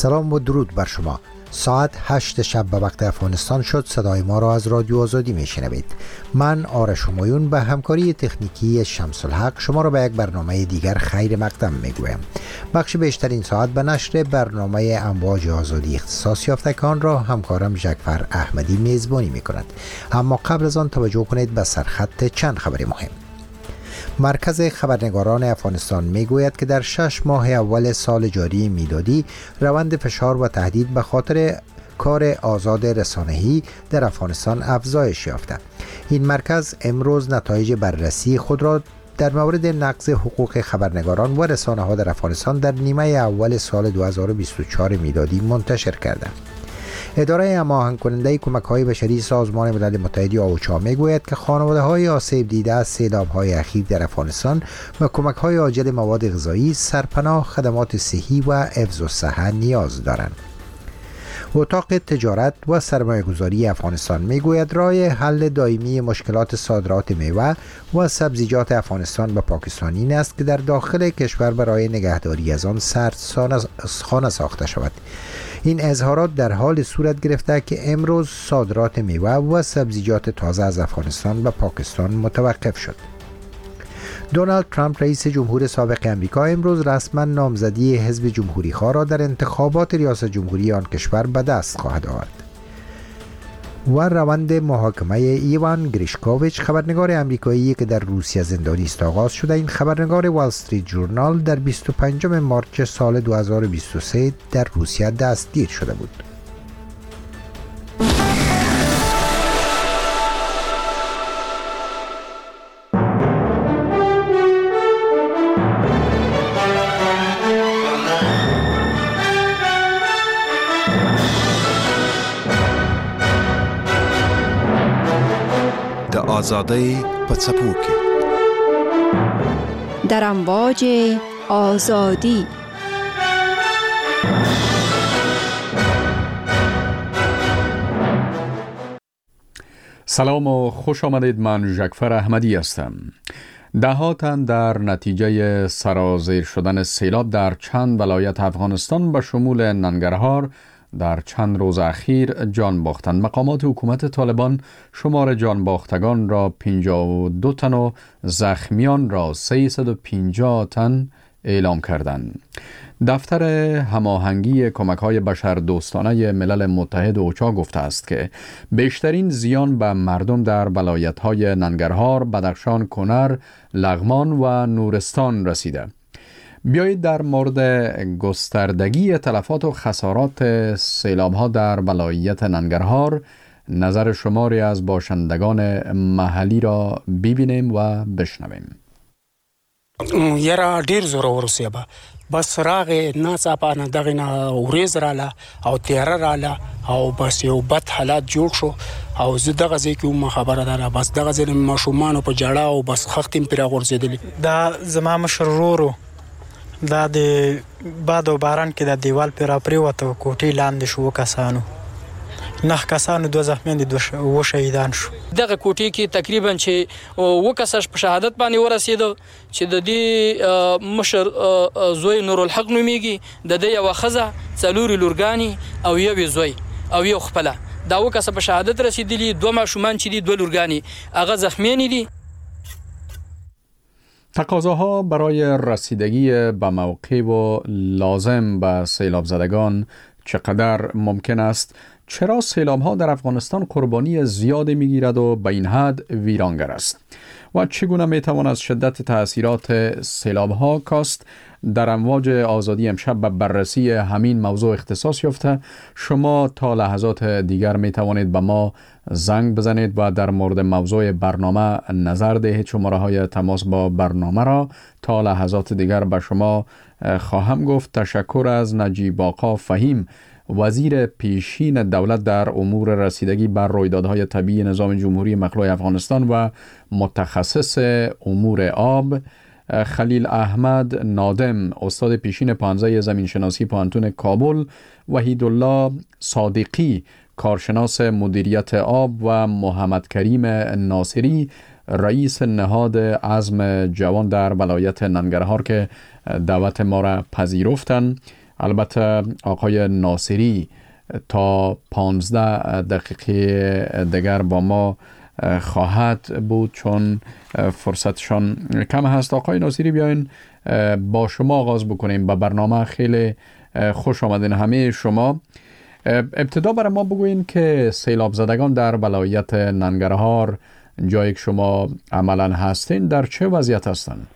سلام و درود بر شما. ساعت 8 شب به وقت افغانستان شد. صدای ما را از رادیو آزادی میشنوید. من آرش همایون به همکاری تکنیکی شمس الحق شما را به یک برنامه دیگر خیر مقدم میگویم. بخش بیشتر این ساعت به نشر برنامه امواج آزادی اختصاص یافتگان را همکارم ژکفر احمدی میزبانی میکند. اما قبل از آن توجه کنید به سرخط چند خبر مهم. مرکز خبرنگاران افغانستان میگوید که در 6 ماه اول سال جاری میلادی روند فشار و تهدید به خاطر کار آزاد رسانه‌ای در افغانستان افزایش یافته. این مرکز امروز نتایج بررسی خود را در مورد نقض حقوق خبرنگاران و رسانه‌ها در افغانستان در نیمه اول سال 2024 میلادی منتشر کرده. اداره هماهنگ کننده کمک‌های بشری سازمان ملل متحد اوچا میگوید که خانواده‌های آسیب دیده از سیلاب‌های اخیر در افغانستان و کمک‌های عاجل مواد غذایی، سرپناه، خدمات صحی و حفظ الصحه نیاز دارند. اتاق تجارت و سرمایه‌گذاری افغانستان میگوید راه حل دائمی مشکلات صادرات میوه و سبزیجات افغانستان به پاکستان این است که در داخل کشور برای نگهداری از آن سردخانه ساخته شود. این اظهارات در حال صورت گرفته که امروز صادرات میوه و سبزیجات تازه از افغانستان به پاکستان متوقف شد. دونالد ترامپ رئیس جمهور سابق امریکا امروز رسما نامزدی حزب جمهوری‌خواه را در انتخابات ریاست جمهوری آن کشور به دست خواهد آورد. و روند محاکمه ایوان گریشکوویچ، خبرنگار امریکایی که در روسیه زندانی است، آغاز شده. این خبرنگار وال استریت ژورنال در 25 مارس سال 2023 در روسیه دستگیر شده بود. آزادی په څپو کې در امواج آزادی. سلام و خوش آمدید. من ژکفر احمدی هستم. ده‌ها تن در نتیجه سرازیر شدن سیلاب در چند ولایت افغانستان به شمول ننگرهار در چند روز اخیر جان باختند. مقامات حکومت طالبان شمار جان باختگان را 52 تن و زخمیان را 350 تن اعلام کردند. دفتر هماهنگی کمک‌های بشردوستانه ملل متحد اوچا گفته است که بیشترین زیان به مردم در ولایت‌های ننگرهار، بدخشان، کنر، لغمان و نورستان رسیده. بیایید در مورد گستردگی تلفات و خسارات سیلاب‌ها در ولایت ننگرهار نظر شماری از باشندگان محلی را ببینیم و بشنویم. یرا ډیر زور ورسېبه بس راغې ناڅاپه دغه نه ورېز رااله او تیاره رااله او بس یو بد حالات جوړ شو او زه دغه ځای کې هم خبره ده بس دغه ځای ماشومانو په جړه او بس خښتې پرې غورځېدلې. دا زما مشر ورور دا د باد او باران کې د دیوال پر پریوته کوټې لاندې شو کسانو 9 کسانو 2 زخمیان دي و شهیدان شو. دغه کوټې کې تقریبا چې و کساش په شهادت باندې ورسېدو چې د دې مشر زوی نور الحق نوميږي، د دې یو خزه څلوري لورګانی او یو زوی او یو خپل دا و کس په شهادت رسیدلی. 2 ماشومان چې دي 2 لورګانی هغه زخمیان دي. تقاضاها برای رسیدگی به موقع و لازم به سیلاب زدگان چقدر ممکن است؟ چرا سیلاب‌ها در افغانستان قربانی زیادی می‌گیرد و به این حد ویرانگر است؟ و چگونه می‌توان از شدت تأثیرات سیلاب‌ها کاست؟ در امواج آزادی امشب به بررسی همین موضوع اختصاص یافته. شما تا لحظات دیگر می‌توانید به ما زنگ بزنید و در مورد موضوع برنامه نظر دهید. شماره‌های تماس با برنامه را تا لحظات دیگر به شما خواهم گفت. تشکر از نجیب آقا فهیم، وزیر پیشین دولت در امور رسیدگی بر رویدادهای طبیعی نظام جمهوری مخلوع افغانستان و متخصص امور آب. خلیل احمد نادم، استاد پیشین پانزه زمینشناسی پوهنتون کابل. وحیدالله صادقی، کارشناس مدیریت آب. و محمد کریم ناصری، رئیس نهاد عزم جوان در ولایت ننگرهار که دعوت ما را پذیرفتند. البته آقای ناصری تا 15 دقیقه دیگر با ما خواهد بود چون فرصتشان کم هست. آقای ناصری بیاین با شما آغاز بکنیم. به برنامه خیلی خوش آمدین همه شما. ابتدا برای ما بگوین که سیلاب زدگان در ولایت ننگرهار جایی که شما عملا هستین در چه وضعیت هستند؟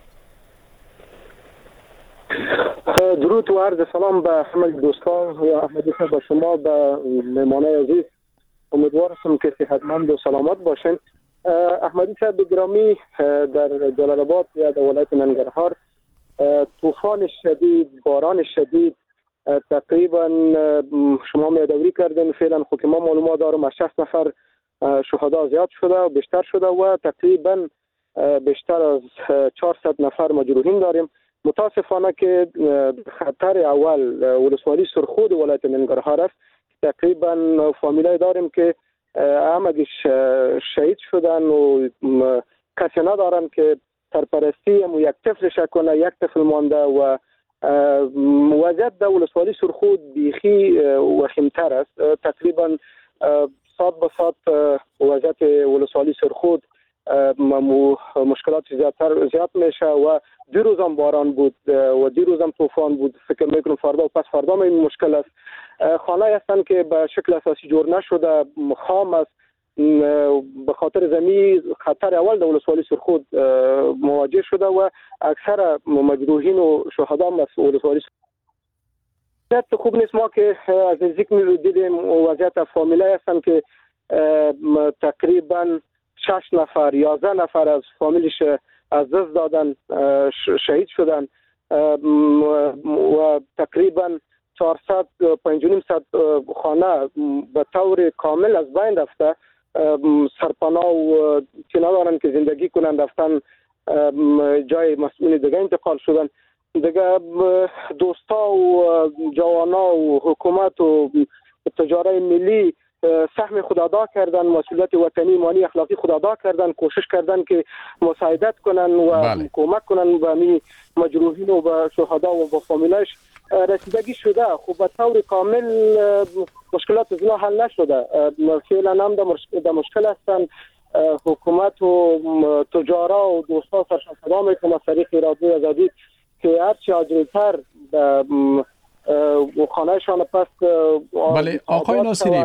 درود و عرض سلام به همه دوستان و احمدی صاحب، به شما، به مهمانای عزیز. امیدوار هستم که صحتمند و سلامت باشین. احمدی صاحب گرامی، در جلال آباد یا در ولایت ننگرهار طوفان شدید، باران شدید تقریبا شما میادوری کردن. فعلا خود ما معلومات دارم از 60 نفر شهدا زیاد شده و بیشتر شده و تقریبا بیشتر از 400 نفر مجروحین داریم. متاسفانه که خطر اول ولسوالی سرخود ولایت ننگرهار است. تقریبا فامیلای داریم که همگی شهید شدن و کسی ندارن که سرپرستی و یک طفلش کنه. یک طفل مانده و وضعیت در ولسوالی سرخود بیخی وخیمتر است. تقریبا ساعت به ساعت وضعیت ولسوالی سرخود مشکلات زیاد میشه و دیروز هم باران بود و دیروز هم طوفان بود. فکر میکنم فردا و پس فردا هم این مشکل است. خانه هستن که به شکل اساسی جور نشده، خام است. به خاطر زمین خطر اول در ولسوالی سرخود مواجه شده و اکثر مجروحین و شهدا هم از ولسوالی سرخود. خوب نیست. ما که از نزدیک دیدیم وضعیت فامیلای هستن که تقریبا 6 نفر 11 نفر از فامیلش از دست دادن، شهید شدن و تقریبا 400 خانه به طور کامل از بین رفته. سرپناه و که ندارن که زندگی کنند رفتن جای مسئول دیگه انتقال شدن. دیگه دوستا و جوانا و حکومت و تجاره ملی سهم خود ادا کردن، مسئولیت وطنی مالی اخلاقی خود ادا کردن، کوشش کردن که مساعدت کنن و کمک کنن به می مجروحین و به شهدا و به فامیلش. رسیدگی شده، خب به طور کامل مشکلات از حل نشده. فعلا هم در مشکل هستن. حکومت و تجارا و دوستا سرشان صدا میکنن از طریق رادیو آزادی که هرچی عاجل‌تر و خانهشان پس. بله آقای ناصری،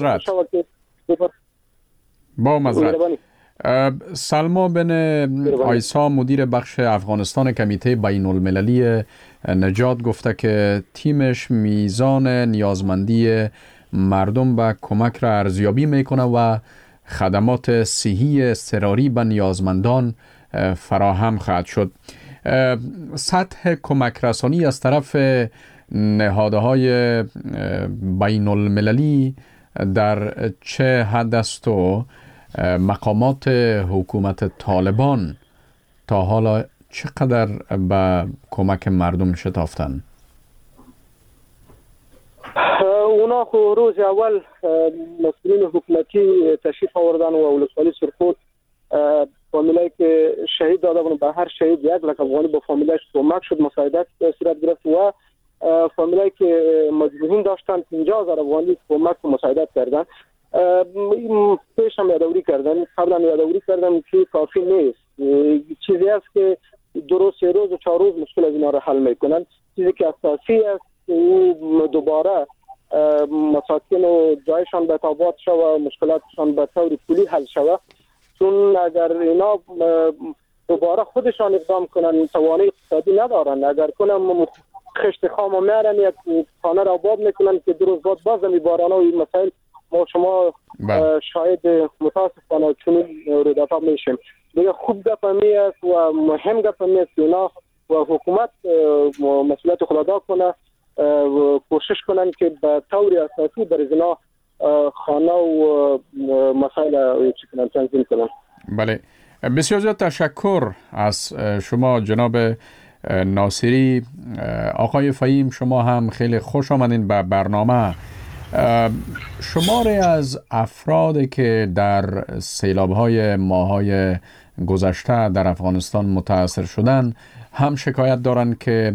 با مزرعت سلما بن آیسا مدیر بخش افغانستان کمیته بین المللی نجات گفته که تیمش میزان نیازمندی مردم به کمک را ارزیابی میکنه و خدمات صحی اضطراری به نیازمندان فراهم خواهد شد. سطح کمک رسانی از طرف نهادهای بین المللی در چه حد است و مقامات حکومت طالبان تا حالا چقدر به کمک مردم شتافتن؟ اونا روز اول مسئولین حکومتی تشریف آوردن و ولسوالی سرخود فامیلایی که شهید داده بودن به هر شهید 1 لک افغانی با فامیلش کمک شد، مساعدت صورت گرفت و فامیلایی که مجروحین داشتن 50,000 افغانی کمک و مساعدت کردن. پیش هم یادآوری کردن، قبلا یادآوری کردن که کافی نیست. چیزی است که 2 روز 3 روز و 4 روز مشکل از اینا را حل میکنن. چیزی که اساسی است او دوباره مساکن و جایشان به تابات شود و مشکلاتشان به طور کلی حل شود. چون اگر اینا دوباره خودشان اقدام کنن توانایی اقتصادی ندارن. اگر کنن خشت خام و میارن یک خانه را آباد میکنن که 2 روز بعد باز میبارن و این مسائل ما شما شاید متاسفانه چنین رویدادها میشیم. دیگه خوب گپمی است و مهم گپمی است اینا و حکومت مسئولیت خود ادا کنه و کوشش کنن که به طور اساسی بر اینا خانه و مسائل تنظیم کنن. بله، بسیار زیاد تشکر از شما جناب ناصری. آقای فهیم شما هم خیلی خوش آمدین به برنامه. شماری از افرادی که در سیلاب‌های ماه‌های گذشته در افغانستان متاثر شدن هم شکایت دارند که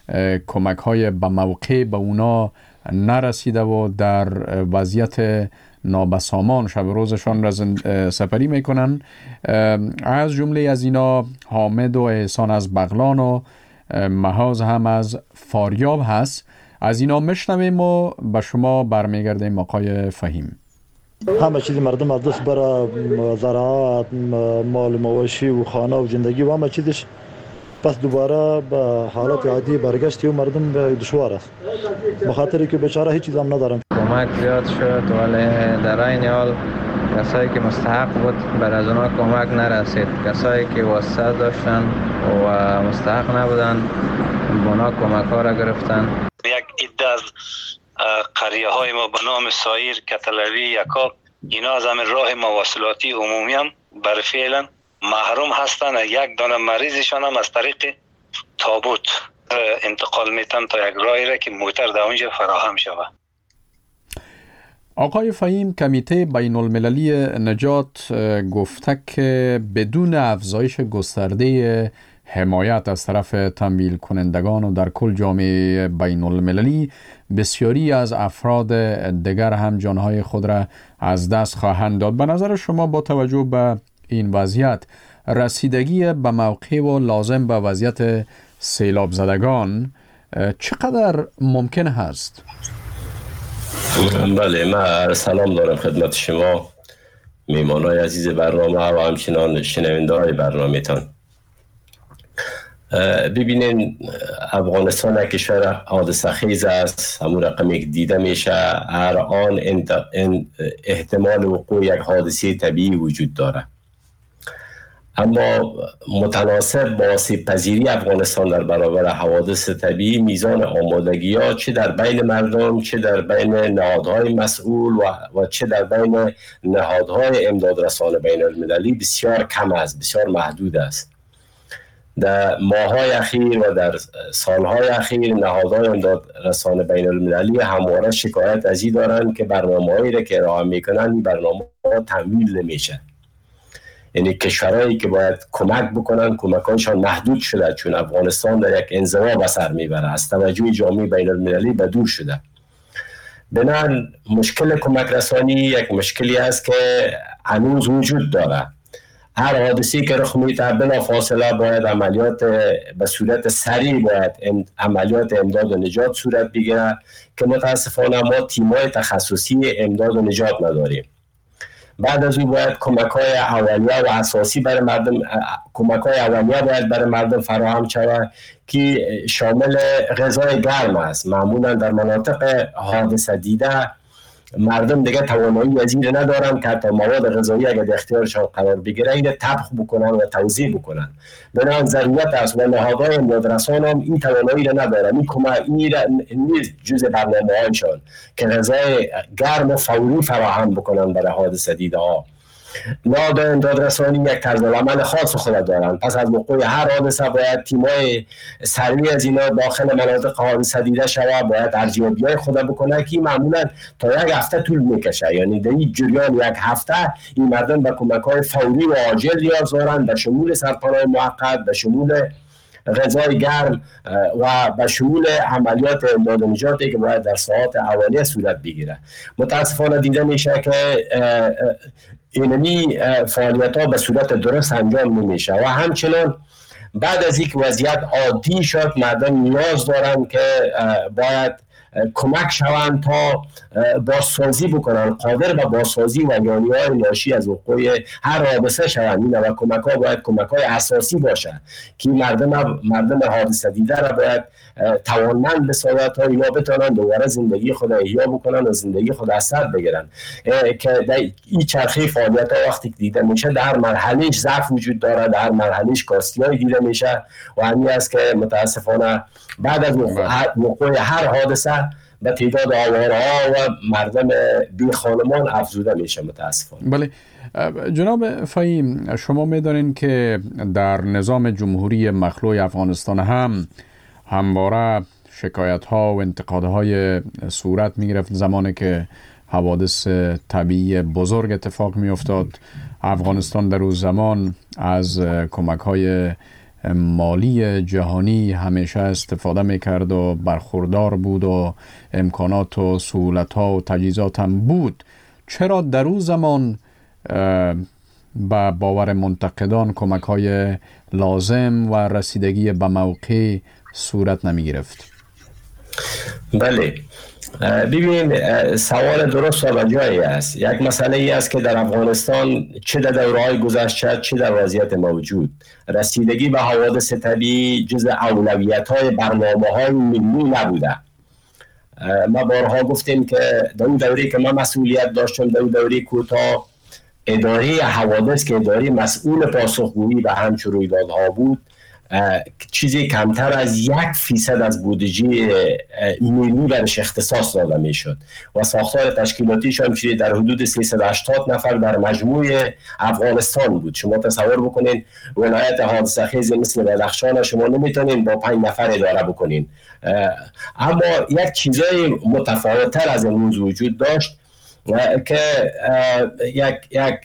کمک های به موقع به اونا نرسیده و در وضعیت نابسامان شب و روزشان را سپری میکنن. از جمله از اینا حامد و احسان از بغلان و محاز هم از فاریاب هست. از اینا میشنویم و به شما برمیگردیم آقای فهیم. همه چیز مردم از دست بره، زراعت، مال مواشی و خانه و زندگی و همه چیزش، پس دوباره به حالت عادی برگشتی و مردم دشوار است، به خاطر که بیچاره هیچ چیز هم ندارن. کمک زیاد شد ولی در این حال کسایی که مستحق بود بر از اونا کمک نرسید. کسایی که واسطه داشتن و مستحق نبودن به اونا کمک ها را گرفتن. یک عده از قریه های ما به نام سایر، کتلوی، یکاب، اینا از همین راه مواصلاتی عمومی هم بر فعلا محروم هستن. یک دانه مریضشان هم از طریق تابوت انتقال میتن تا یک راهی را که موتر در اونجا فراهم شود. آقای فهیم، کمیته بین المللی نجات گفته که بدون افزایش گسترده حمایت از طرف تمویل کنندگان و در کل جامعه بین المللی بسیاری از افراد دیگر هم جانهای خود را از دست خواهند داد. به نظر شما با توجه به این وضعیت رسیدگی به موقع و لازم به وضعیت سیلاب زدگان چقدر ممکن هست؟ بله، من سلام دارم خدمت شما میمانای عزیز برنامه و همچنان شنونده های برنامه تان. ببینین، افغانستان یک کشور حادثه خیز است. همون رقمی که دیده میشه هر آن احتمال وقوع یک حادثه طبیعی وجود داره، اما متناسب با آسیب پذیری افغانستان در برابر حوادث طبیعی، میزان آمادگی ها چه در بین مردم، چه در بین نهادهای مسئول و چه در بین نهادهای امدادرسان بین المللی بسیار کم است، بسیار محدود است. در ماه‌های اخیر و در سالهای اخیر نهادهای امدادرسان بین المللی همواره شکایت از این دارند که برنامه‌هایی را که ارائه میکنن این برنامه‌ها تمویل نمیشه. یعنی کشورهایی که باید کمک بکنن کمک‌هایشان محدود شده، چون افغانستان در یک انزوا به سر میبره، از توجه جامعه بین المللی به دور شده. بنابراین مشکل کمک رسانی یک مشکلی است که هنوز وجود داره. هر حادثه‌ای که رخ میده بلافاصله باید عملیات به صورت سریع باید عملیات امداد و نجات صورت بگیره که متاسفانه ما تیم‌های تخصصی امداد و نجات نداریم. بعد از اون باید کمک‌های اولیه و اساسی برای مردم، کمک‌های اولیه باید برای مردم فراهم شود که شامل غذای گرم است. معمولا در مناطق حادثه دیده مردم دیگه توانایی از این ندارن که حتی مواد غذایی اگر در اختیارشان قرار بگیره این طبخ بکنن و توزیع بکنن. بنابراین ضرورت است و نهادهای امدادرسان هم این توانایی را ندارن. این نیست جزء برنامه‌هایشان که غذای گرم و فوری فراهم بکنن برای حادثه دیده ها. نهادهای امدادرسانی یک طرز عمل خاص خود دارند. پس از وقوع هر حادثه باید تیم‌های سریع از اینا داخل مناطق حادثه دیده شود، باید ارزیابی‌های خود بکنه که معمولا تا یک هفته طول میکشه. یعنی در این جریان یک هفته این مردم به کمک‌های فوری و عاجل نیاز دارند، به شمول سرپناه موقت، به شمول غذای گرم و به شمول عملیات امداد و نجاتی که باید در ساعات اولیه صورت بگیره. متاسفانه دیده میشه که اینمی فعالیت ها به صورت درست انجام نمیشه و همچنان بعد از اینکه وضعیت عادی شد مردم نیاز دارن که باید کمک شوند تا بازسازی بکنن، قادر به بازسازی و یانی‌های ناشی از وقوع هر حادثه شوند و کمک‌ها باید کمک‌های اساسی باشه که مردم حادثه دیده را باید توانمند بسازد تا اینا بتونن دوباره زندگی خود احیا بکنن و زندگی خود از سر بگیرن. که در این چرخه فعالیت‌ها وقتی که دیده میشه در مرحلهش ضعف وجود داره، در مرحلهش کاستی‌های دیده میشه و همین است که متاسفانه بعد از وقوع هر حادثه به تعداد آوارها و مردم بی خانمان افزوده میشه متاسفانه. بله جناب فهیم، شما میدانید که در نظام جمهوری مخلوع افغانستان هم همواره شکایت ها و انتقاد های صورت می گرفت زمانی که حوادث طبیعی بزرگ اتفاق می افتاد. افغانستان در اون زمان از کمک های مالی جهانی همیشه استفاده میکرد و برخوردار بود و امکانات و سهولت ها و تجهیزات هم بود، چرا در اون زمان با باور منتقدان کمک های لازم و رسیدگی به موقع صورت نمی گرفت؟ بله، ببین، سوال درست و جایی است. یک مسئله ای است که در افغانستان چه در دوره‌های گذشته چه در وضعیت موجود، رسیدگی به حوادث طبیعی جز اولویت‌های برنامه‌های ملی نبوده. ما بارها گفتیم که در اون دوره که من مسئولیت داشتم، در اون دوره کوتاه، اداره حوادث که اداره مسئول پاسخگویی به همچون رویدادها بود، چیزی کمتر از 1% از بودجه ملی برش اختصاص داده می شد و ساختار تشکیلاتیش هم چیزی در حدود 380 نفر در مجموع افغانستان بود. شما تصور بکنین ولایت حادثه خیز مثل بدخشان شما نمیتونین با 5 نفر اداره بکنین. اما یک چیزای متفاوت‌تر از این موضوع وجود داشت که یک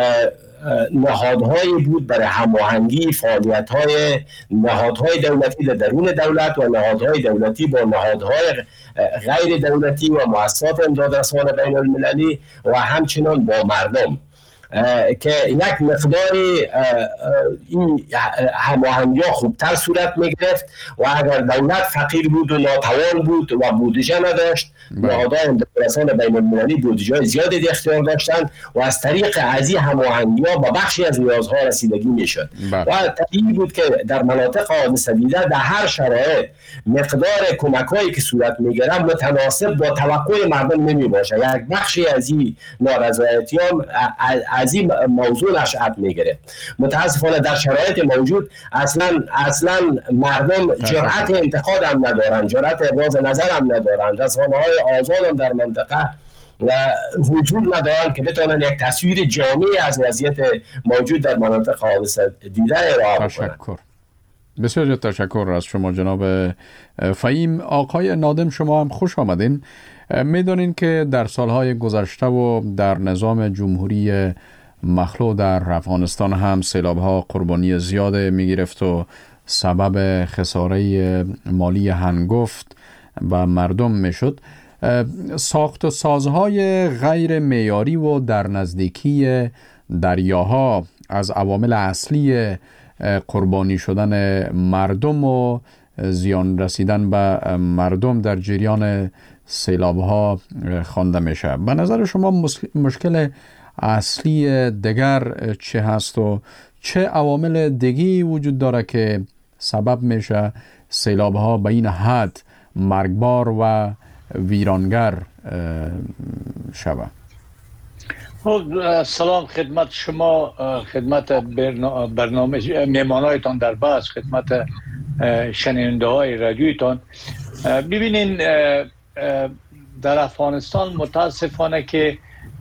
نهادهایی بود برای هماهنگی فعالیت‌های نهادهای دولتی در درون دولت و نهادهای دولتی با نهادهای غیر دولتی و مؤسسات امدادرسان بین المللی و همچنان با مردم، که یک مقداری این هماهنگی ها خوبتر صورت می گرفت و اگر دولت فقیر بود و ناتوان بود و بودجه نداشت، نهادهای امدادرسان بین المللی بودجه زیادی در اختیار داشتند و از طریق ازی هماهنگی ها با بخشی از نیازها رسیدگی می شد. و طبیعی بود که در مناطق حادثه دیده در هر شرایط مقدار کمک هایی که صورت می گرفت متناسب با توقع مردم نمی باشه. یک بخشی از این نارضایتیان از این موضوع نشأت میگیره. متاسفانه در شرایط موجود اصلا مردم جرأت انتقاد هم ندارن، جرأت ابراز نظر هم ندارن، رسانه‌های آزاد هم در منطقه و وجود ندارن که بتونن یک تصویر جامعی از وضعیت موجود در مناطق حادثه دیده ارائه کنن. تشکر. بسیار تشکر از شما جناب فهیم. آقای نادم، شما هم خوش آمدین. میدونین که در سالهای گذشته و در نظام جمهوری مخلوع در افغانستان هم سیلاب‌ها قربانی زیاد می‌گرفت و سبب خساره مالی هنگفت و مردم میشد. ساخت و سازهای غیر معیاری و در نزدیکی دریاها از عوامل اصلی قربانی شدن مردم و زیان رسیدن به مردم در جریان سیلاب‌ها خوانده میشه. به نظر شما مشکل اصلی دیگر چه هست و چه عوامل دیگی وجود داره که سبب میشه سیلاب‌ها به این حد مرگبار و ویرانگر شود؟ سلام خدمت شما، خدمت برنامه میمانایتان در بحث، خدمت شنونده های رادیویتان. ببینین در افغانستان متاسفانه که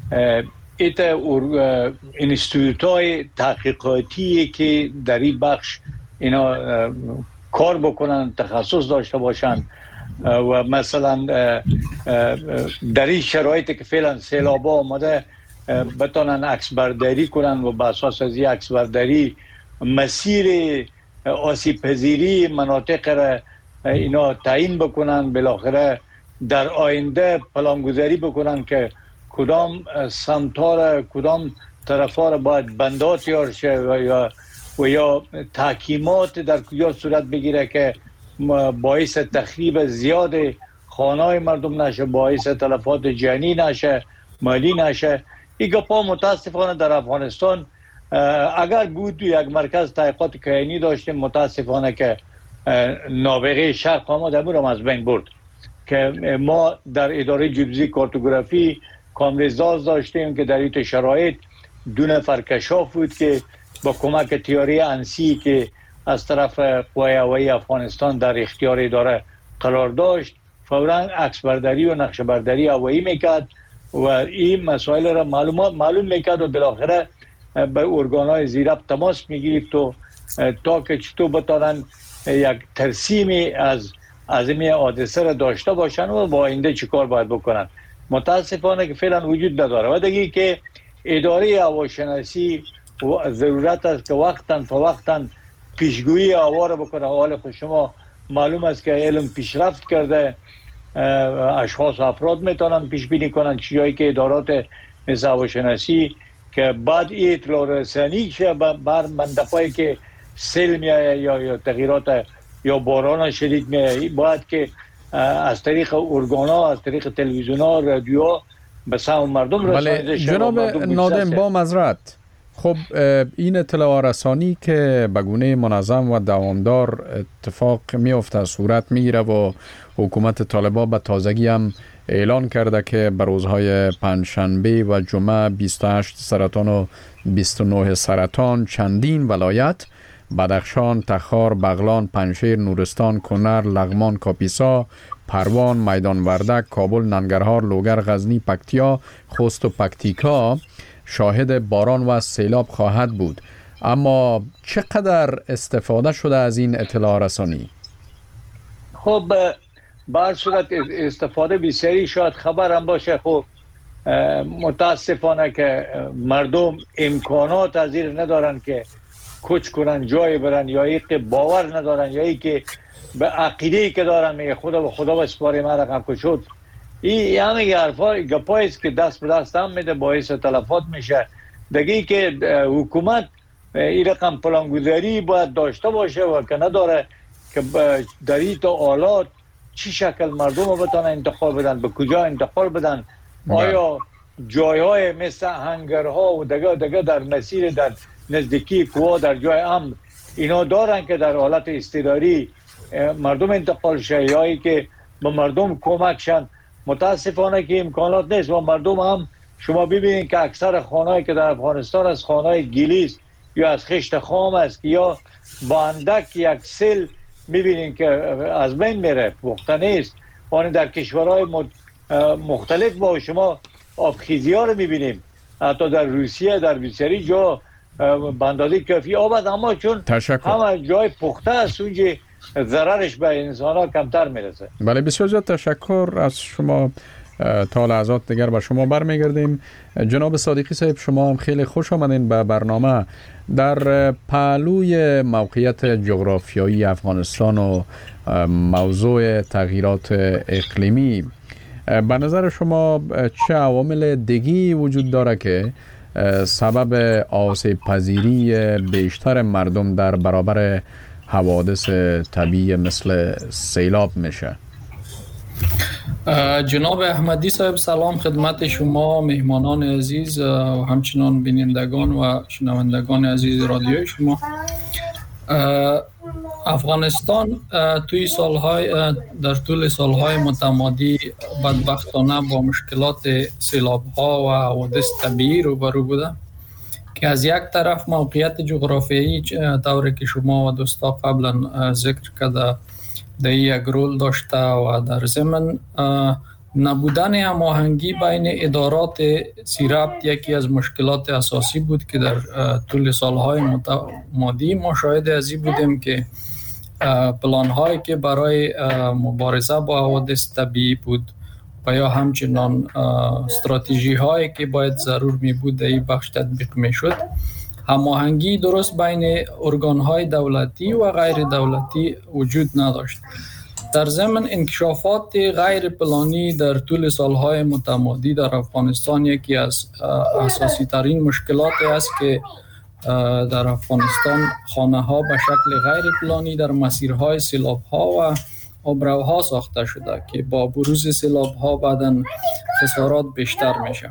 اینستیتوت های تحقیقاتی که در این بخش اینا کار بکنن، تخصص داشته باشن و مثلا در این شرایطی که فعلا سیلاب آمده بتونن عکس برداری کنن و بر اساس از این عکس برداری مسیر آسیب پذیری مناطق را اینا تعیین بکنن، بالاخره در آینده پلانگذاری بکنن که کدام سمت‌ها را کدام طرف‌ها را باید بندات تیار شه و یا تحکیمات در کجا صورت بگیره که باعث تخریب زیاد خانه‌های مردم نشه، باعث تلفات جانی نشه، مالی نشه. این گپا متاسفانه در افغانستان اگر بود یک مرکز تحقیقات کیانی داشتیم، متاسفانه که نابغه شرق آمد امور از بین برد که ما در اداره جیوفیزیک کارتوگرافی کامرزاز داشتیم که در این شرایط 2 نفر کشاف بود که با کمک تیاری انسی که از طرف قوای هوایی افغانستان در اختیار اداره قرار داشت فوراً عکس برداری و نقشه برداری هوایی میکرد و این مسائل را معلوم میکرد و بالاخره به ارگان‌های زیراب تماس میگرفت و تا که چطور بتانن یک ترسیمی از این حادثه را داشته باشن و با آینده چی کار باید بکنن. متاسفانه که فعلا وجود نداره و دیگه که اداره هواشناسی ضرورت است که وقتاً پیشگویی آوار بکنه. حال خود شما معلوم است که علم پیشرفت کرده، اشخاص و افراد میتونن پیش بینی کنن چیزایی که ادارات مثل هواشناسی که بعد این اطلاع رسانی شه بر منطقه‌ای که سیل میایه یا تغییرات یا باران شدید میایه، باید که از طریق ارگانا، از طریق تلویزیون‌ها، رادیو به سمع مردم رسانیده شه. جناب نادم با معذرت، خب این اطلاع رسانی که به گونه منظم و دوامدار اتفاق میفته، صورت میگیره و حکومت طالبان به تازگی هم اعلان کرده که به روزهای پنجشنبه و جمعه 28 سرطان و 29 سرطان چندین ولایت بدخشان، تخار، بغلان، پنجشیر، نورستان، کنر، لغمان، کاپیسا، پروان، میدان وردک، کابل، ننگرهار، لوگر، غزنی، پکتیا، خوست و پکتیکا شاهد باران و سیلاب خواهد بود. اما چقدر استفاده شده از این اطلاع رسانی؟ خب بر صورت استفاده بسیاری شاید خبر هم باشه. خب متاسفانه که مردم امکانات از این ندارن که کوچ کنن جای برن، یا ای که باور ندارن، یا ای که به عقیده‌ای که دارن میگه خدا بسپاره ما رقم که شد. این همه حرفای گپایی است که دست به دست هم میده، باعث تلفات میشه. دیگه که حکومت این رقم پلانگذاری باید داشته باشه و که نداره که در این تا آلات چی شکل مردم رو بتانه انتخاب بدن، به کجا انتخاب بدن. آیا جایهای مثل هنگرها و دیگه در مسیر در نزدیکی کوها در جای امن اینا دارن که در حالت استداری مردم انتقال شه، یا که به مردم کمک شن. متاسفانه که امکانات نیست و مردم هم شما ببینید که اکثر خانه‌ای که در افغانستان از خانه‌های گلیست یا از خشت خام است یا با اندک یک سیل میبینید که از بین میره، پخته نیست. آن در کشورهای مختلف با شما آبخیزی ها رو میبینیم، حتی در روسیه در بسیاری جا به اندازه کافی آب است، اما چون همه جای پخته است اونجا ضررش به انسان ها کمتر میرسه. بله، بسیار زیاد تشکر از شما. تا لحظات دیگر با شما برمیگردیم. جناب صادقی صاحب، شما هم خیلی خوش آمدین به برنامه. در پهلوی موقعیت جغرافیایی افغانستان و موضوع تغییرات اقلیمی، به نظر شما چه عوامل دیگی وجود داره که سبب آسیب پذیری بیشتر مردم در برابر حوادث طبیعی مثل سیلاب میشه؟ جناب احمدی صاحب، سلام خدمت شما، مهمانان عزیز و همچنان بینندگان و شنوندگان عزیز رادیوی شما. افغانستان در طول سالهای متمادی بدبختانه با مشکلات سیلاب‌ها و حوادث طبیعی روبرو بوده که از یک طرف موقعیت جغرافیایی طوری که شما و دوستا قبلا ذکر کرده در یک رول داشته و در ضمن نبودن هماهنگی بین ادارات سیربط یکی از مشکلات اساسی بود که در طول سالهای متمادی ما شاهد از این بودیم که پلان‌هایی که برای مبارزه با حوادث طبیعی بود و یا همچنان استراتژی هایی که باید ضرور می بود در این بخش تطبیق می شد، هماهنگی درست بین ارگان های دولتی و غیر دولتی وجود نداشت. در ضمن انکشافات غیر پلانی در طول سالهای متمادی در افغانستان یکی از اساسی ترین مشکلات است که در افغانستان خانه ها به شکل غیر پلانی در مسیرهای سیلاب ها و آبروها ساخته شده که با بروز سیلاب ها بعداً خسارات بیشتر میشه.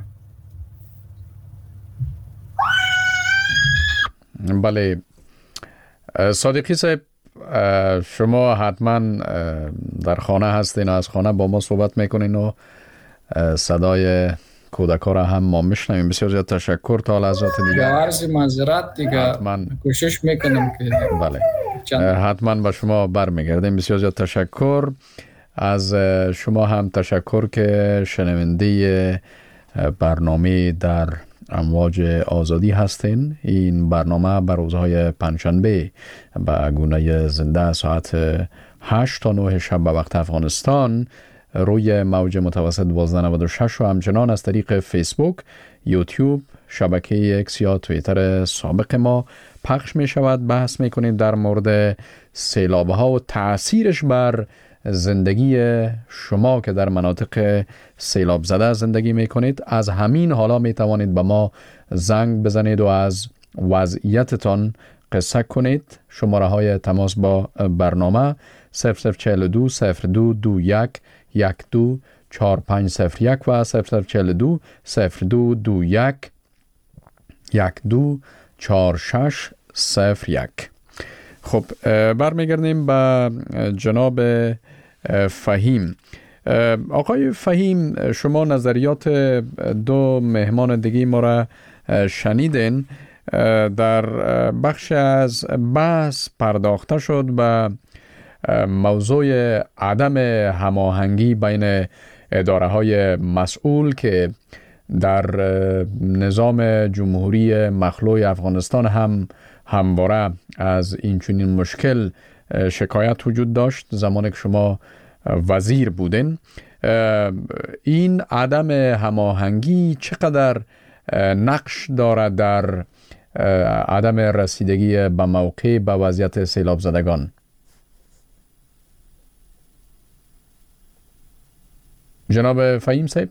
بله، صادقی صاحب، شما حتما در خانه هستین و از خانه با ما صحبت میکنین و صدای کودکان را هم ما میشنویم. بسیار زیاد تشکر. تا لحظات دیگه عرض معذرت دیگه کوشش میکنم که بله حتما با شما برمیگردیم. بسیار زیاد تشکر از شما، هم تشکر که شنونده برنامه در امواج آزادی هستین. این برنامه بر روزهای پنجشنبه به گونه زنده ساعت 8 تا 9 شب به وقت افغانستان روی موج متوسط 1296 و همچنان از طریق فیسبوک، یوتیوب، شبکه ایکس یا توییتر سابق ما پخش می شود. بحث می کنیم در مورد سیلاب ها و تأثیرش بر زندگی شما که در مناطق سیلاب زده زندگی می کنید. از همین حالا می توانید به ما زنگ بزنید و از وضعیتتان قصه کنید. شماره های تماس با برنامه 0042 0221 124501 و 0042 0221 124601. خب برمیگردیم به جناب فهیم. آقای فهیم، شما نظریات دو مهمان دیگه ما را شنیدین. در بخش از بحث پرداخته شد به موضوع عدم هماهنگی بین اداره های مسئول که در نظام جمهوری مخلوع افغانستان هم همواره از این چنین مشکل شکایت وجود داشت زمانی که شما وزیر بودین. این عدم هماهنگی چقدر نقش دارد در عدم رسیدگی به موقع به وضعیت سیلاب زدگان؟ جناب فهیم صاحب،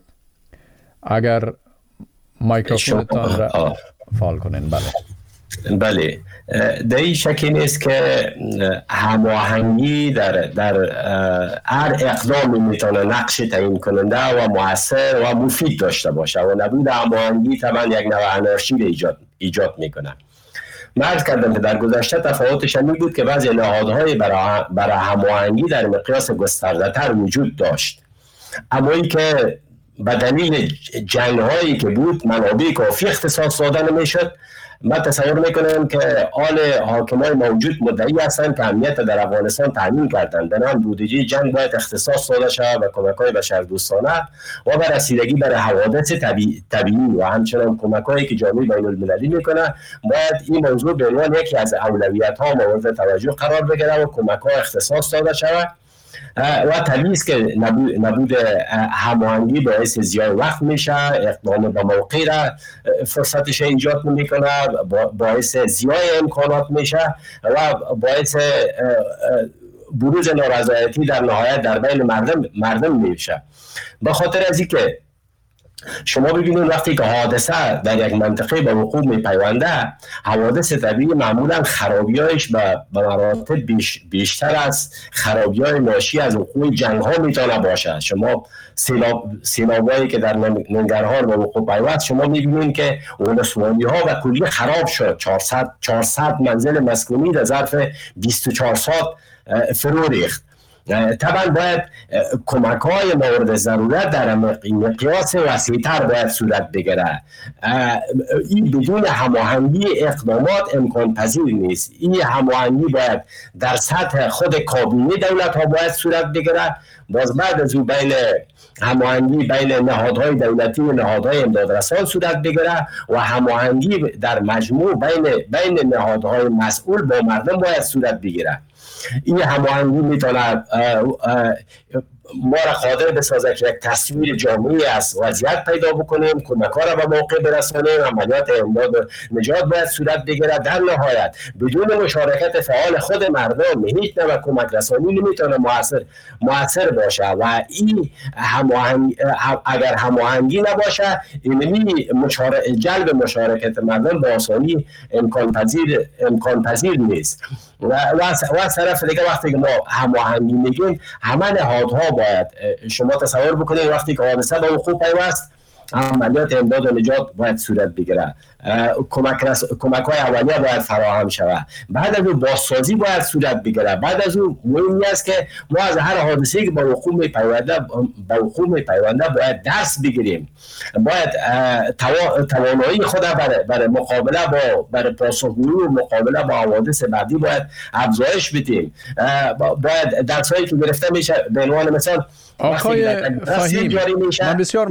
اگر مایکروفونتان را فعال کنین. بله، در این شکی نیست که هماهنگی در هر اقدامی میتونه نقش تعیین کننده و مؤثر و مفید داشته باشه و نبود هماهنگی طبعا یک نوع انارشی را ایجاد میکنه. من عرض کردم که در گذشته تفاوتش این بود که بعضی نهادهای برای هماهنگی در مقیاس گسترده‌تر وجود داشت، اما این که به دلیل جنگ‌هایی که بود منابع کافی اختصاص داده نمیشد. من تصور میکنم که آل حاکمای موجود مدعی هستند که امنیت در افغانستان تامین کردند، بنابراین بودجه جنگ باید اختصاص داده شود به کمک‌های بشردوستانه و به رسیدگی بر حوادث طبیعی و همچنان کمک‌هایی که جامعه بین‌المللی میکنه. باید این موضوع به عنوان یکی از اولویت‌ها مورد توجه قرار بگیره و کمک‌ها اختصاص داده شود. و طبیعی است که نبود هماهنگی باعث زیای وقت میشه، اقدام به موقع را فرصتش ایجاد میکنه، باعث زیای امکانات میشه و باعث بروز نارضایتی در نهایت در بین مردم میشه. به خاطر از اینکه شما ببینید وقتی که حادثه در یک منطقه به وقوع میپیونده، حوادث طبیعی معمولا خرابی‌هایش به مراتب بیشتر از خرابی‌های ناشی از وقوع جنگ‌ها میتونه باشه. شما سیلابایی که در ننگرهار به وقوع پیوست، شما میبینید که ولسوالی‌ها و کلی خراب شد. 400 منزل مسکونی در ظرف 24 ساعت فرو ریخت. طبعا باید کمک‌های مورد ضرورت در مقیاس وسیع‌تر باید صورت بگیره. این بدون هماهنگی اقدامات امکان پذیر نیست. این هماهنگی باید در سطح خود کابینه دولت‌ها باید صورت بگیره. باز بعد از اون بین هماهنگی بین نهادهای دولتی و نهادهای امدادرسان صورت بگیره و هماهنگی در مجموع بین نهادهای مسئول با مردم باید صورت بگیره. این هماهنگی میتونه ما را قادر بسازه که یک تصویر جامعی از وضعیت پیدا بکنیم، کمک‌ها را به موقع برسانیم، عملیات امداد و نجات باید صورت بگیره. در نهایت بدون مشارکت فعال خود مردم هیچ نوع کمک رسانی نمیتونه مؤثر باشه و این اگر هماهنگی نباشه، این جلب مشارکت مردم به آسانی امکان پذیر نیست. و از طرف دیگه وقتی که ما هماهنگی میگیم، همه نهادها باید، شما تصور بکنید وقتی که حادثه به وقوع پیوست، عملیات امداد و نجات باید صورت بگیره، کمک‌های اولیه باید فراهم شود، بعد از اون بازسازی باید صورت بگیره. بعد از اون مهمی است که ما از هر حادثه‌ای که به وقوع میپیونده باید درس بگیریم، باید توانایی خود برای مقابله برای پاسخگویی و مقابله با حوادث بعدی باید افزایش بدیم. باید درسایی که گرفته میشه به عنوان مثال آقای فهیم، من بسیار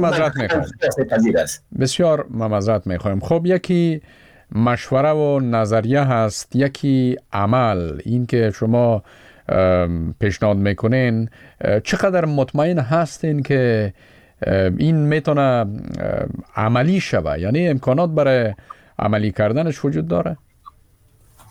معذرت میخوایم. خب یکی مشوره و نظریه هست، یکی عمل. این که شما پیشنهاد میکنین، چقدر مطمئن هستین که این میتونه عملی شود؟ یعنی امکانات برای عملی کردنش وجود داره؟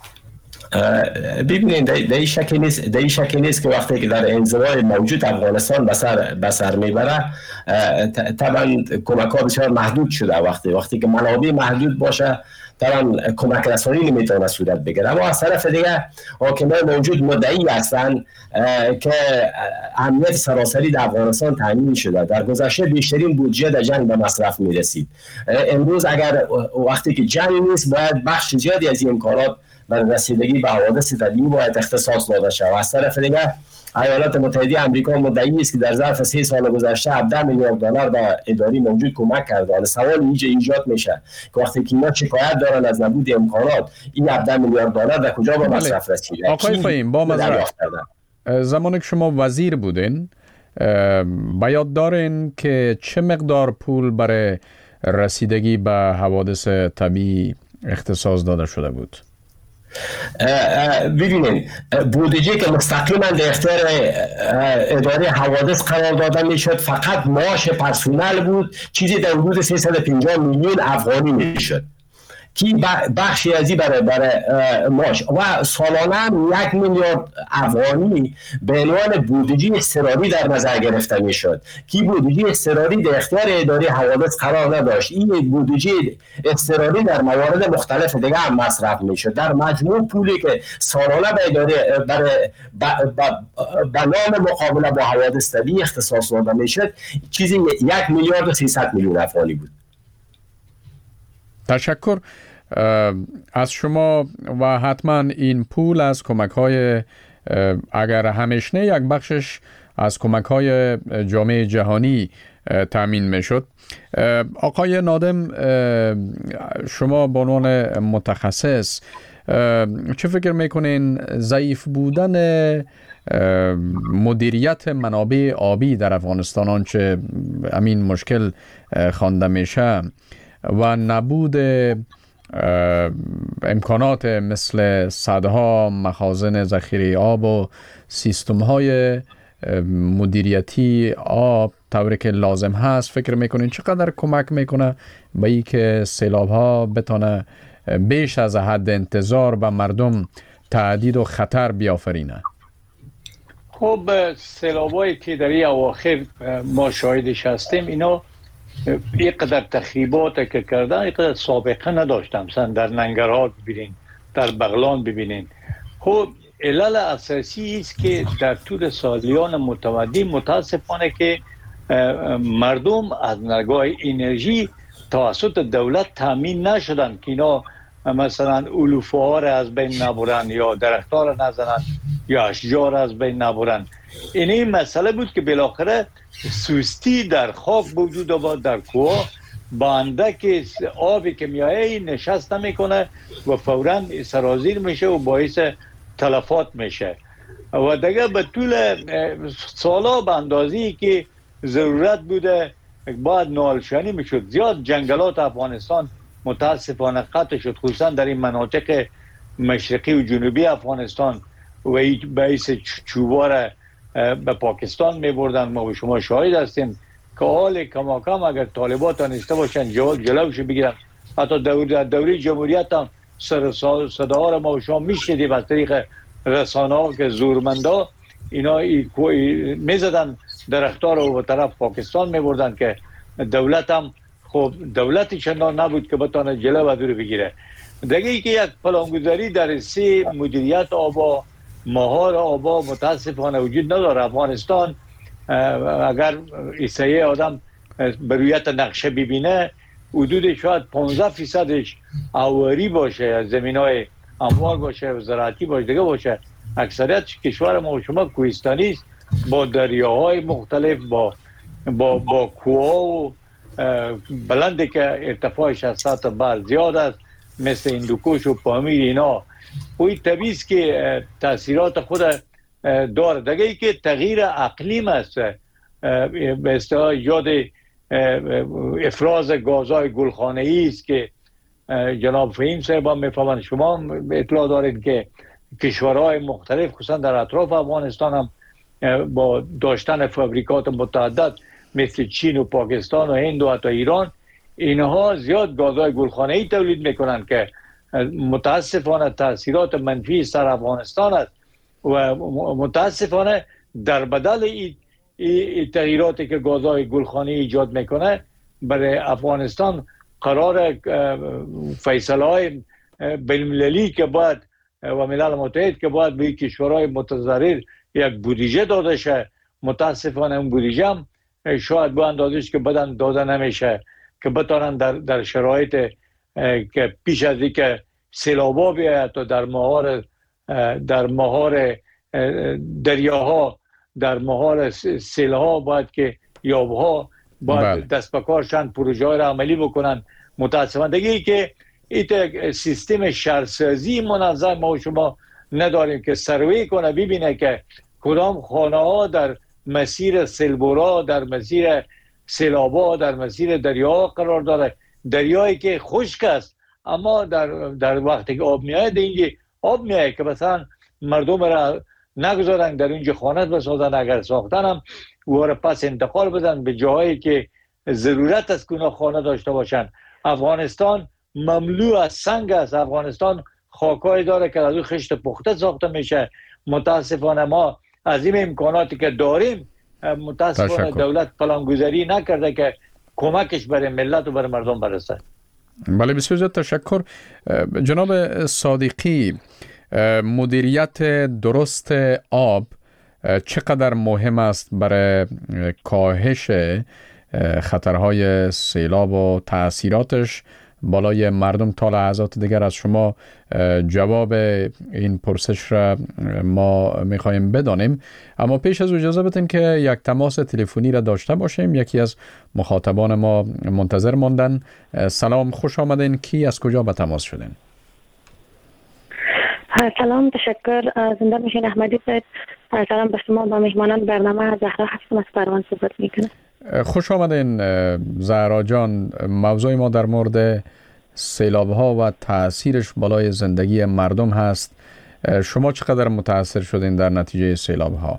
ببینید در این شکی نیست که وقتی که در انزوای موجود افغانستان به سر میبره، طبعا کمک ها بسیار محدود شده. وقتی که منابع محدود باشه طبعا کمک رسانی نمیتونه صورت بگیره. اما از طرف دیگه حاکمان موجود مدعی هستند که امنیت سراسری در افغانستان تامین شده. در گذشته بیشترین بودجه در جنگ به مصرف میرسید. امروز اگر وقتی که جنگ نیست باید بخش زیادی از این امکانات برای رسیدگی به حوادث طبیعی باید اختصاص داده شود. از طرف دیگه ایالات متحده آمریکا مدعی است که در ظرف 3 سال گذشته 17 میلیارد دلار به اداره موجود کمک کرده. سوال اینجا ایجاد میشه که وقتی که اینا شکایت دارن از نبود امکانات، این 17 میلیارد دلار در کجا به مصرف رسیده؟ آقای فهیم، با مزرعه زمانی که شما وزیر بودین به یاد دارین که چه مقدار پول برای رسیدگی به حوادث طبیعی اختصاص داده شده بود؟ ببینید بودجه که مستقیما در اختیار اداره حوادث قرار داده میشد فقط معاش پرسنل بود، چیزی در حدود 350 میلیون افغانی میشد که بخشی ازی برای معاش و سالانه 1 میلیارد افغانی به عنوان بودجه اضطراری در نظر گرفته میشد که بودجه اضطراری در اختیار اداره حوادث قرار نداشت. این بودجه اضطراری در موارد مختلف دیگه هم مصرف میشد. در مجموع پولی که سالانه به اداره به نام مقابله با حوادث طبیعی اختصاص داده میشد چیزی 1 میلیارد و 300 میلیون افغانی بود. تشکر از شما و حتما این پول از کمک های اگر همیشنه یک بخشش از کمک های جامعه جهانی تامین می شد. آقای نادم، شما به عنوان متخصص چه فکر میکنین ضعیف بودن مدیریت منابع آبی در افغانستان آنچه همین مشکل خوانده میشه و نبود امکانات مثل سدها، مخازن ذخیره آب و سیستم‌های مدیریتی آب طوری که لازم هست، فکر میکنین چقدر کمک میکنه به این که سیلاب‌ها بتونه بیش از حد انتظار به مردم تهدید و خطر بیافرینه؟ خب سیلاب‌هایی که در این اواخر ما شاهدش هستیم اینا اینقدر تخریبات که کردن اینقدر سابقه نداشتم. مثلا در ننگرهار ببینین، در بغلان ببینین. خب علل اساسی است که در طول سالیان متمدن متاسفانه که مردم از نگاه انرژی توسط دولت تامین نشدن که اینا مثلا علوفه ها را از بین نبرن یا درخت ها را نزنن یا اشجار از بین نبرن. این مسئله بود که بالاخره سستی در خاک وجود آورد، در کوه بنده که آبی که میایه نشست نمیکنه و فوراً سرازیر میشه و باعث تلفات میشه و دیگه به طول سالا به اندازه‌ای که ضرورت بوده باید نالشانی میشد. زیاد جنگلات افغانستان متاسفانه قطع شد، خصوصا در این مناطق مشرقی و جنوبی افغانستان و باعث چوبار به پاکستان میبردن. ما و شما شاهد هستیم که حال کماکم اگر طالبات دانسته باشن جلوش بگیرن. حتی دوره جمهوریت هم صداها را ما و شما میشنیدیم از طریق رسانه ها که زورمندا اینا میزدن درختار رو به طرف پاکستان میبردن که دولت هم خب دولتی چندان نبود که بتانه جلو و دور بگیره. دیگه ای که یک پلانگذاری در 3 مدیریت آبا مهار آبا متاسفانه وجود نداره. افغانستان اگر ایسایه آدم برویت نقشه ببینه حدود شاید 15% آواری باشه، زمینای اموار باشه، زراعتی باشه، دیگه باشه. اکثریت کشور ما و شما کوهستانی است با دریاهای مختلف، با کوه و بلندی که ارتفاعش از سطح بر زیاد است مثل هندوکش و پامیر. اینا وی طبیعی است که تاثیرات خود داره. دیگه ای که تغییر اقلیم است، به اصطلاح ایجاد افراز گازهای گلخانه‌ای است که جناب فهیم صاحب هم میفهمن، شما اطلاع دارید که کشورهای مختلف خصوصا در اطراف افغانستان هم با داشتن فابریکات متعدد مثل چین و پاکستان و هند و حتی ایران، اینها زیاد گازهای گلخانه‌ای تولید میکنن که متاسفانه تاثیرات منفی سر افغانستان است و متاسفانه در بدل این تغییراتی که گازهای گلخانی ایجاد میکنه برای افغانستان قرار فیصله های بین المللی که باید و ملل متحد که باید به کشورهای متضرر یک بودجه داده شه. متاسفانه اون بودجه هم شاید به اندازه‌ای که بدن داده نمیشه که بتونن در شرایط که پیش از اینکه سیلابا بیاید و در مهار دریاها در مهار سیلها باید که یابها باید دست به کارشن پروژه های را عملی بکنن. متاسفانه دیگه که این سیستم شهرسازی منظم ما و شما نداریم که سروی کنه ببینه که کدام خانه ها در مسیر سیلبورا، در مسیر سیلابا، در مسیر دریاها قرار داره. دریایی که خشک است اما در وقتی که آب میاد اینجا آب میاد که مثلا مردم را نگذارن در اینجا خانه بسازن، اگر ساختن هم او پس انتقال بدن به جاهایی که ضرورت است که اونا خانه داشته باشن. افغانستان مملو از سنگ است. افغانستان خاکایی داره که از اون خشت پخته ساخته میشه. متاسفانه ما از این امکاناتی که داریم متاسفانه دولت پلانگذاری نکرده که کمکش برای ملت و برای مردم برسه. بله بسیار زیاد تشکر. جناب صادقی، مدیریت درست آب چقدر مهم است برای کاهش خطرهای سیلاب و تأثیراتش بالای مردم؟ تا لحظات دیگر از شما جواب این پرسش را ما میخوایم بدانیم، اما پیش از اجازه بدین که یک تماس تلفنی را داشته باشیم. یکی از مخاطبان ما منتظر ماندن. سلام، خوش آمدین. کی از کجا به تماس شدین؟ سلام، تشکر. زنده باشین احمدی صاحب. سلام به شما و مهمانان برنامه. زهرا هستم از پروان صحبت میکنم. خوش آمدین زهرا جان. موضوع ما در مورد سیلاب ها و تأثیرش بالای زندگی مردم هست. شما چقدر متاثر شدین در نتیجه سیلاب ها؟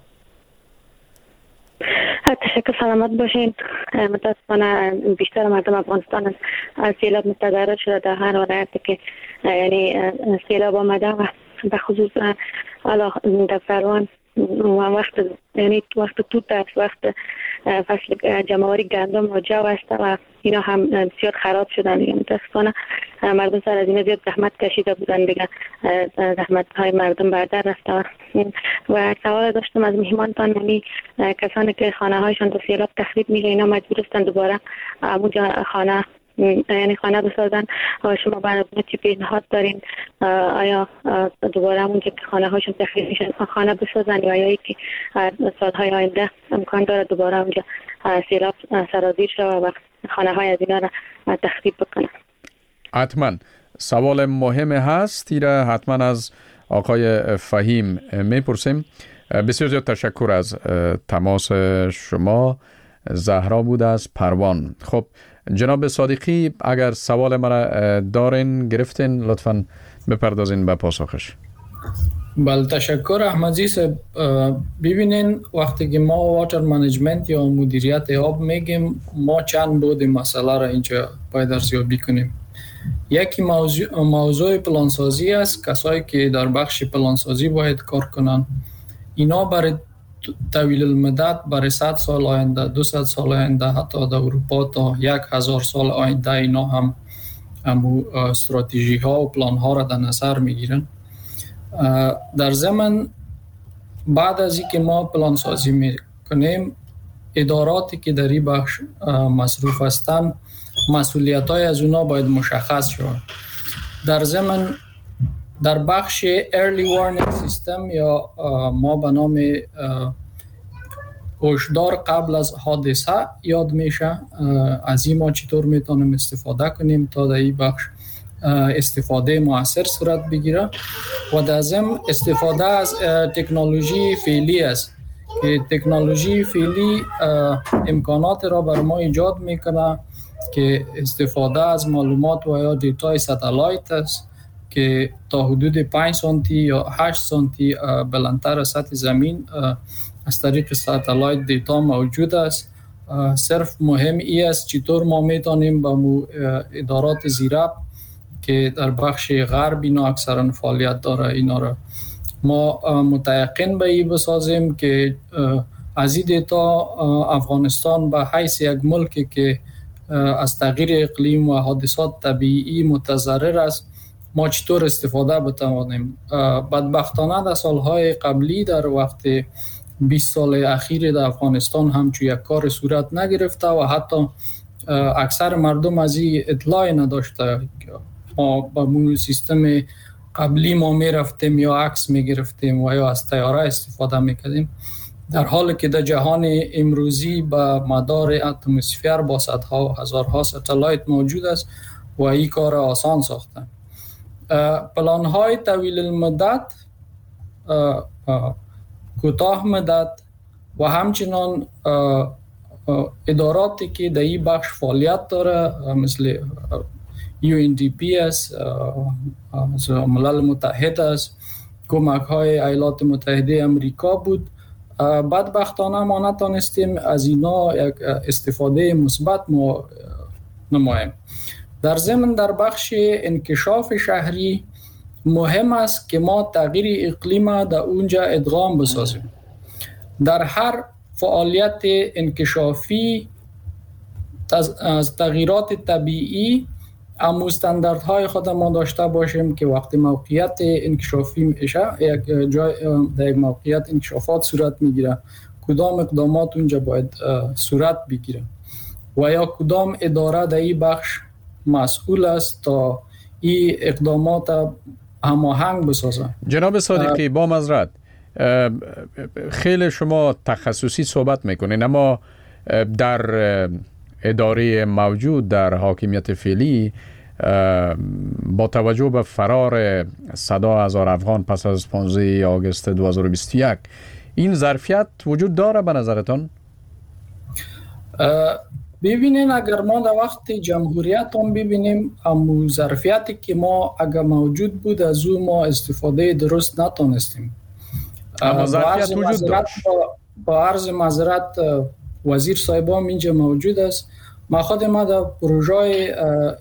تشکر، سلامت باشین. متاسفانه بیشتر مردم افغانستان از سیلاب متضرر شده در هر ولایتی که یعنی سیلاب آمده و به خصوص در پروان وقت یعنی وقت توت است، وقت فصل جمع‌آوری گندم و جو است و اینا هم بسیار خراب شدن. متاسفانه مردم سر از این زیاد زحمت کشیده بودن دیگه، زحمت های مردم بردر رفته. و سوال داشتم از مهمانتان، یعنی کسانی که خانه هایشان در سیلاب تخریب میشه اینا مجبور هستند دوباره اونجا خانه بسازن. شما برای چی پیشنهاد دارین؟ آیا دوباره اونجا که خانه هاشون تخریب میشن خانه بسازن یا آیا که سالهای آینده امکان داره دوباره اونجا سیلاب سرازیر شده و خانه های از اینا را تخریب بکنن؟ حتما سوال مهم هست، ایره حتما از آقای فهیم میپرسیم. بسیار زیاد تشکر از تماس شما. زهرا بود از پروان. خب جناب صادقی، اگر سوال مرا دارین گرفتین لطفاً بپردازین به پاسخش. بله تشکر احمدی صاحب. ببینین وقتی که ما واتر منیجمنت یا مدیریت آب میگیم ما چند بود مسئله را اینجا باید ارزیابی کنیم. یکی موضوع پلانسازی است. کسایی که در بخش پلانسازی باید کار کنن اینا برای طویل المدت، برای 100 سال آینده، 200 سال آینده، حتی در اروپا تا 1000 سال آینده اینا هم استراتژی ها و پلان ها را در نظر میگیرن. در ضمن بعد از اینکه ما پلان سازی میکنیم اداراتی که در این بخش مصروف هستند مسئولیت های از اونا باید مشخص شود. در ضمن در بخش early warning system یا ما به نام هشدار قبل از حادثه یاد میشه، از این ما چطور میتونیم استفاده کنیم تا در این بخش استفاده موثر صورت بگیره و در ضمن استفاده از تکنولوژی فعلی است که تکنولوژی فعلی امکانات را بر ما ایجاد میکنه که استفاده از معلومات و یا دیتای ستلایت است که تا حدود 5 سانتی یا 8 سانتی بلندتر از سطح زمین از طریق ستلایت دیتا موجود است. صرف مهم ای است چطور ما میتونیم با ادارات زیراب که در بخش غرب اینا اکثرا فعالیت داره، اینا را ما متیقن به این بسازیم که از این دیتا افغانستان به حیث یک ملکی که از تغییر اقلیم و حادثات طبیعی متضرر است ما چطور استفاده بتوانیم. بدبختانه در سالهای قبلی در وقت 20 سال اخیر در افغانستان همچون یک کار صورت نگرفته و حتی اکثر مردم از این اطلاع نداشته. ما با سیستم قبلی ما می رفتیم یا عکس می گرفتیم و یا از طیاره استفاده می کردیم، در حالی که در جهان امروزی به مدار اتمسفر با صدها و هزارها ستلایت موجود است و این کار آسان ساخته. پلان های طویل المدت، کوتاه مدت و همچنان اداراتی که در این بخش فعالیت داره مثل UNDP است، ملل متحد است، کمک های ایالات متحده امریکا بود، بدبختانه ما نتانستیم از اینا یک استفاده مثبت ما نماییم. در ضمن در بخش انکشاف شهری مهم است که ما تغییر اقلیم در اونجا ادغام بسازیم. در هر فعالیت انکشافی از تغییرات طبیعی اما استانداردهای خود ما داشته باشیم که وقتی موقعیت انکشافی میشه یک جای در یک موقعیت انکشافات صورت میگیره، کدام اقدامات اونجا باید صورت بگیره و یا کدام اداره در این بخش مسئول است تا این اقدامات هماهنگ بسازه. جناب صادقی با معذرت، خیلی شما تخصصی صحبت میکنین، اما در اداره موجود در حاکمیت فعلی با توجه به فرار 100,000 افغان پس از 15 آگوست 2021 این ظرفیت وجود داره به نظرتان؟ ببینین اگر ما در وقت جمهوریت هم ببینیم اما ظرفیتی که ما اگر موجود بود از او ما استفاده درست نتونستیم. اما ظرفیت وجود داشت. با عرض معذرت وزیر صاحبام اینجا موجود است. ما خود ما در پروژه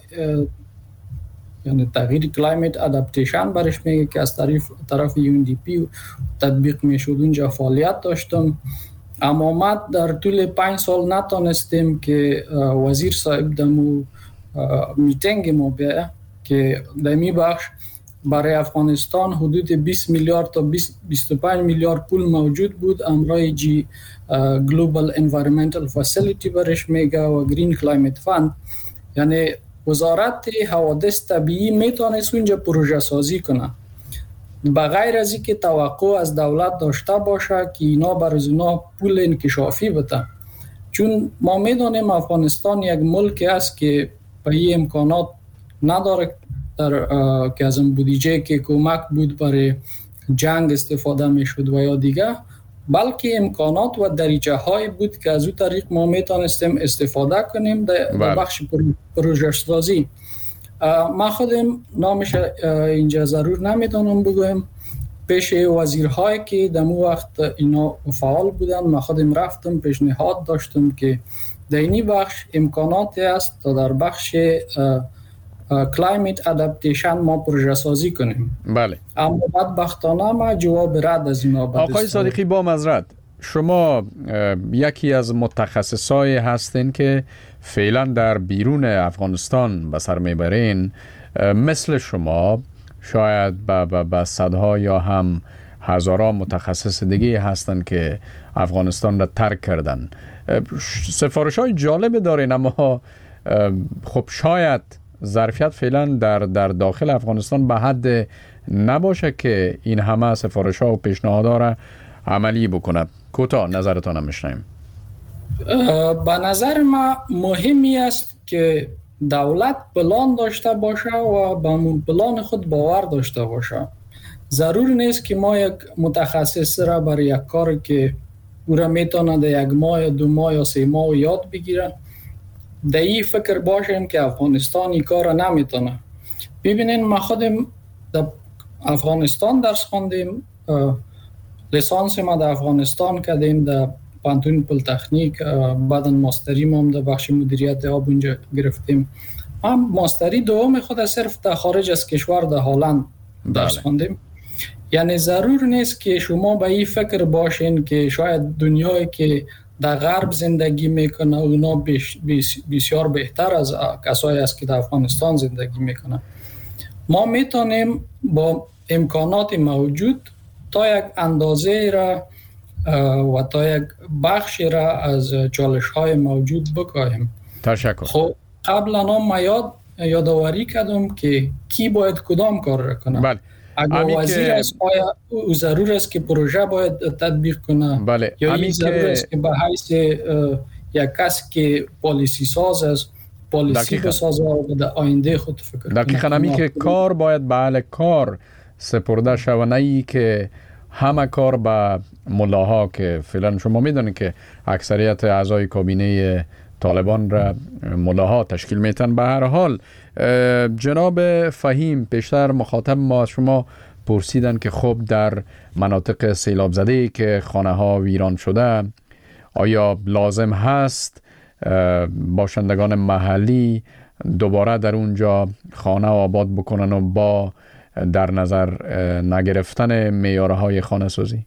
یعنی تغییر کلایمت ادپتیشن برش میگه که از طرف UNDP تطبیق میشد اونجا فعالیت داشتم، اما ما در طول 5 سال نتونستیم که وزیر صاحب دمو میتینگ ما بیایه که دمی بخش برای افغانستان حدود 20 میلیارد تا 25 میلیارد پول موجود بود، امرای جی گلوبال انوایرمنتال فسیلیتی برش میگه و گرین کلایمت فند، یعنی وزارت حوادث طبیعی میتونست اونجا پروژه سازی کنه بغیر از اینکه توقع از دولت داشته باشه که اینا برای اونا پول انکشافی بده. چون ما میدونیم افغانستان یک ملک است که به این امکانات نداره که از این بودجه که کمک بود برای جنگ استفاده میشد و یا دیگه، بلکه امکانات و دریچه های بود که از اون طریق ما میتونستیم استفاده کنیم در بخش پروژه سازی. ما خودم نامش اینجا ضرور نمیدونم بگویم، پیش وزیرهایی که در مو وقت اینا فعال بودن ما خودم رفتم پیشنهاد داشتم که در اینی بخش امکاناتی است تا در بخش کلایمت ادپتیشن ما پروژه سازی کنیم. بله. اما بدبختانه ما جواب رد از اینا بدستم. آقای صادقی با معذرت، شما یکی از متخصصای هستین که فعلا در بیرون افغانستان به سر میبرین، مثل شما شاید به صدها یا هم هزاران متخصص دیگه هستن که افغانستان را ترک کردن. سفارش‌های جالب دارین، اما خب شاید ظرفیت فعلا در داخل افغانستان به حد نباشه که این همه سفارش‌ها و پیشنهادها را عملی بکنه. کوتاه نظرتان هم میشنیم. به نظر ما مهمی است که دولت پلان داشته باشه و به پلان خود باور داشته باشه. ضرور نیست که ما یک متخصص را برای یک کار که او را میتونه در 1 ماه یا 2 ماه یا 3 ماه یاد بگیره در این فکر باشیم که افغانستان این کار را نمیتونه. ببینین ما خودم در افغانستان درس خواندیم، لیسانس ما در افغانستان کردیم در پانتون پلیتکنیک، بعدن ماستری ما هم در بخش مدیریت آب اونجا گرفتیم. من ماستری دوم خود صرف در خارج از کشور در هلند درس خوندیم. یعنی ضرور نیست که شما به این فکر باشین که شاید دنیایی که در غرب زندگی میکنه اونا بسیار بهتر از کسایی است که در افغانستان زندگی میکنه. ما میتونیم با امکانات موجود تا یک اندازه را و تا یک بخشی را از چالش های موجود بکاهیم. تشکر. خب قبلا ما یادآوری کردم که کی باید کدام کار را کنه. بله. اگر وزیر است آیا او ضرور است که پروژه باید تطبیق کنه. بله. یا این ضرور است که به حیث یک کس که پالیسی ساز است پالیسی بسازه و در آینده خود فکر کنه. دقیقاً همی که کار باید به اهل کار سپرده شود، نه ای که همه کار به ملاها که فعلا شما میدونید که اکثریت اعضای کابینه طالبان را ملاها تشکیل میتن. به هر حال جناب فهیم پیشتر مخاطب ما از شما پرسیدن که خب در مناطق سیلاب زده که خانه ها ویران شده آیا لازم هست باشندگان محلی دوباره در اونجا خانه آباد بکنن و با در نظر نگرفتن معیارهای خانه سازی؟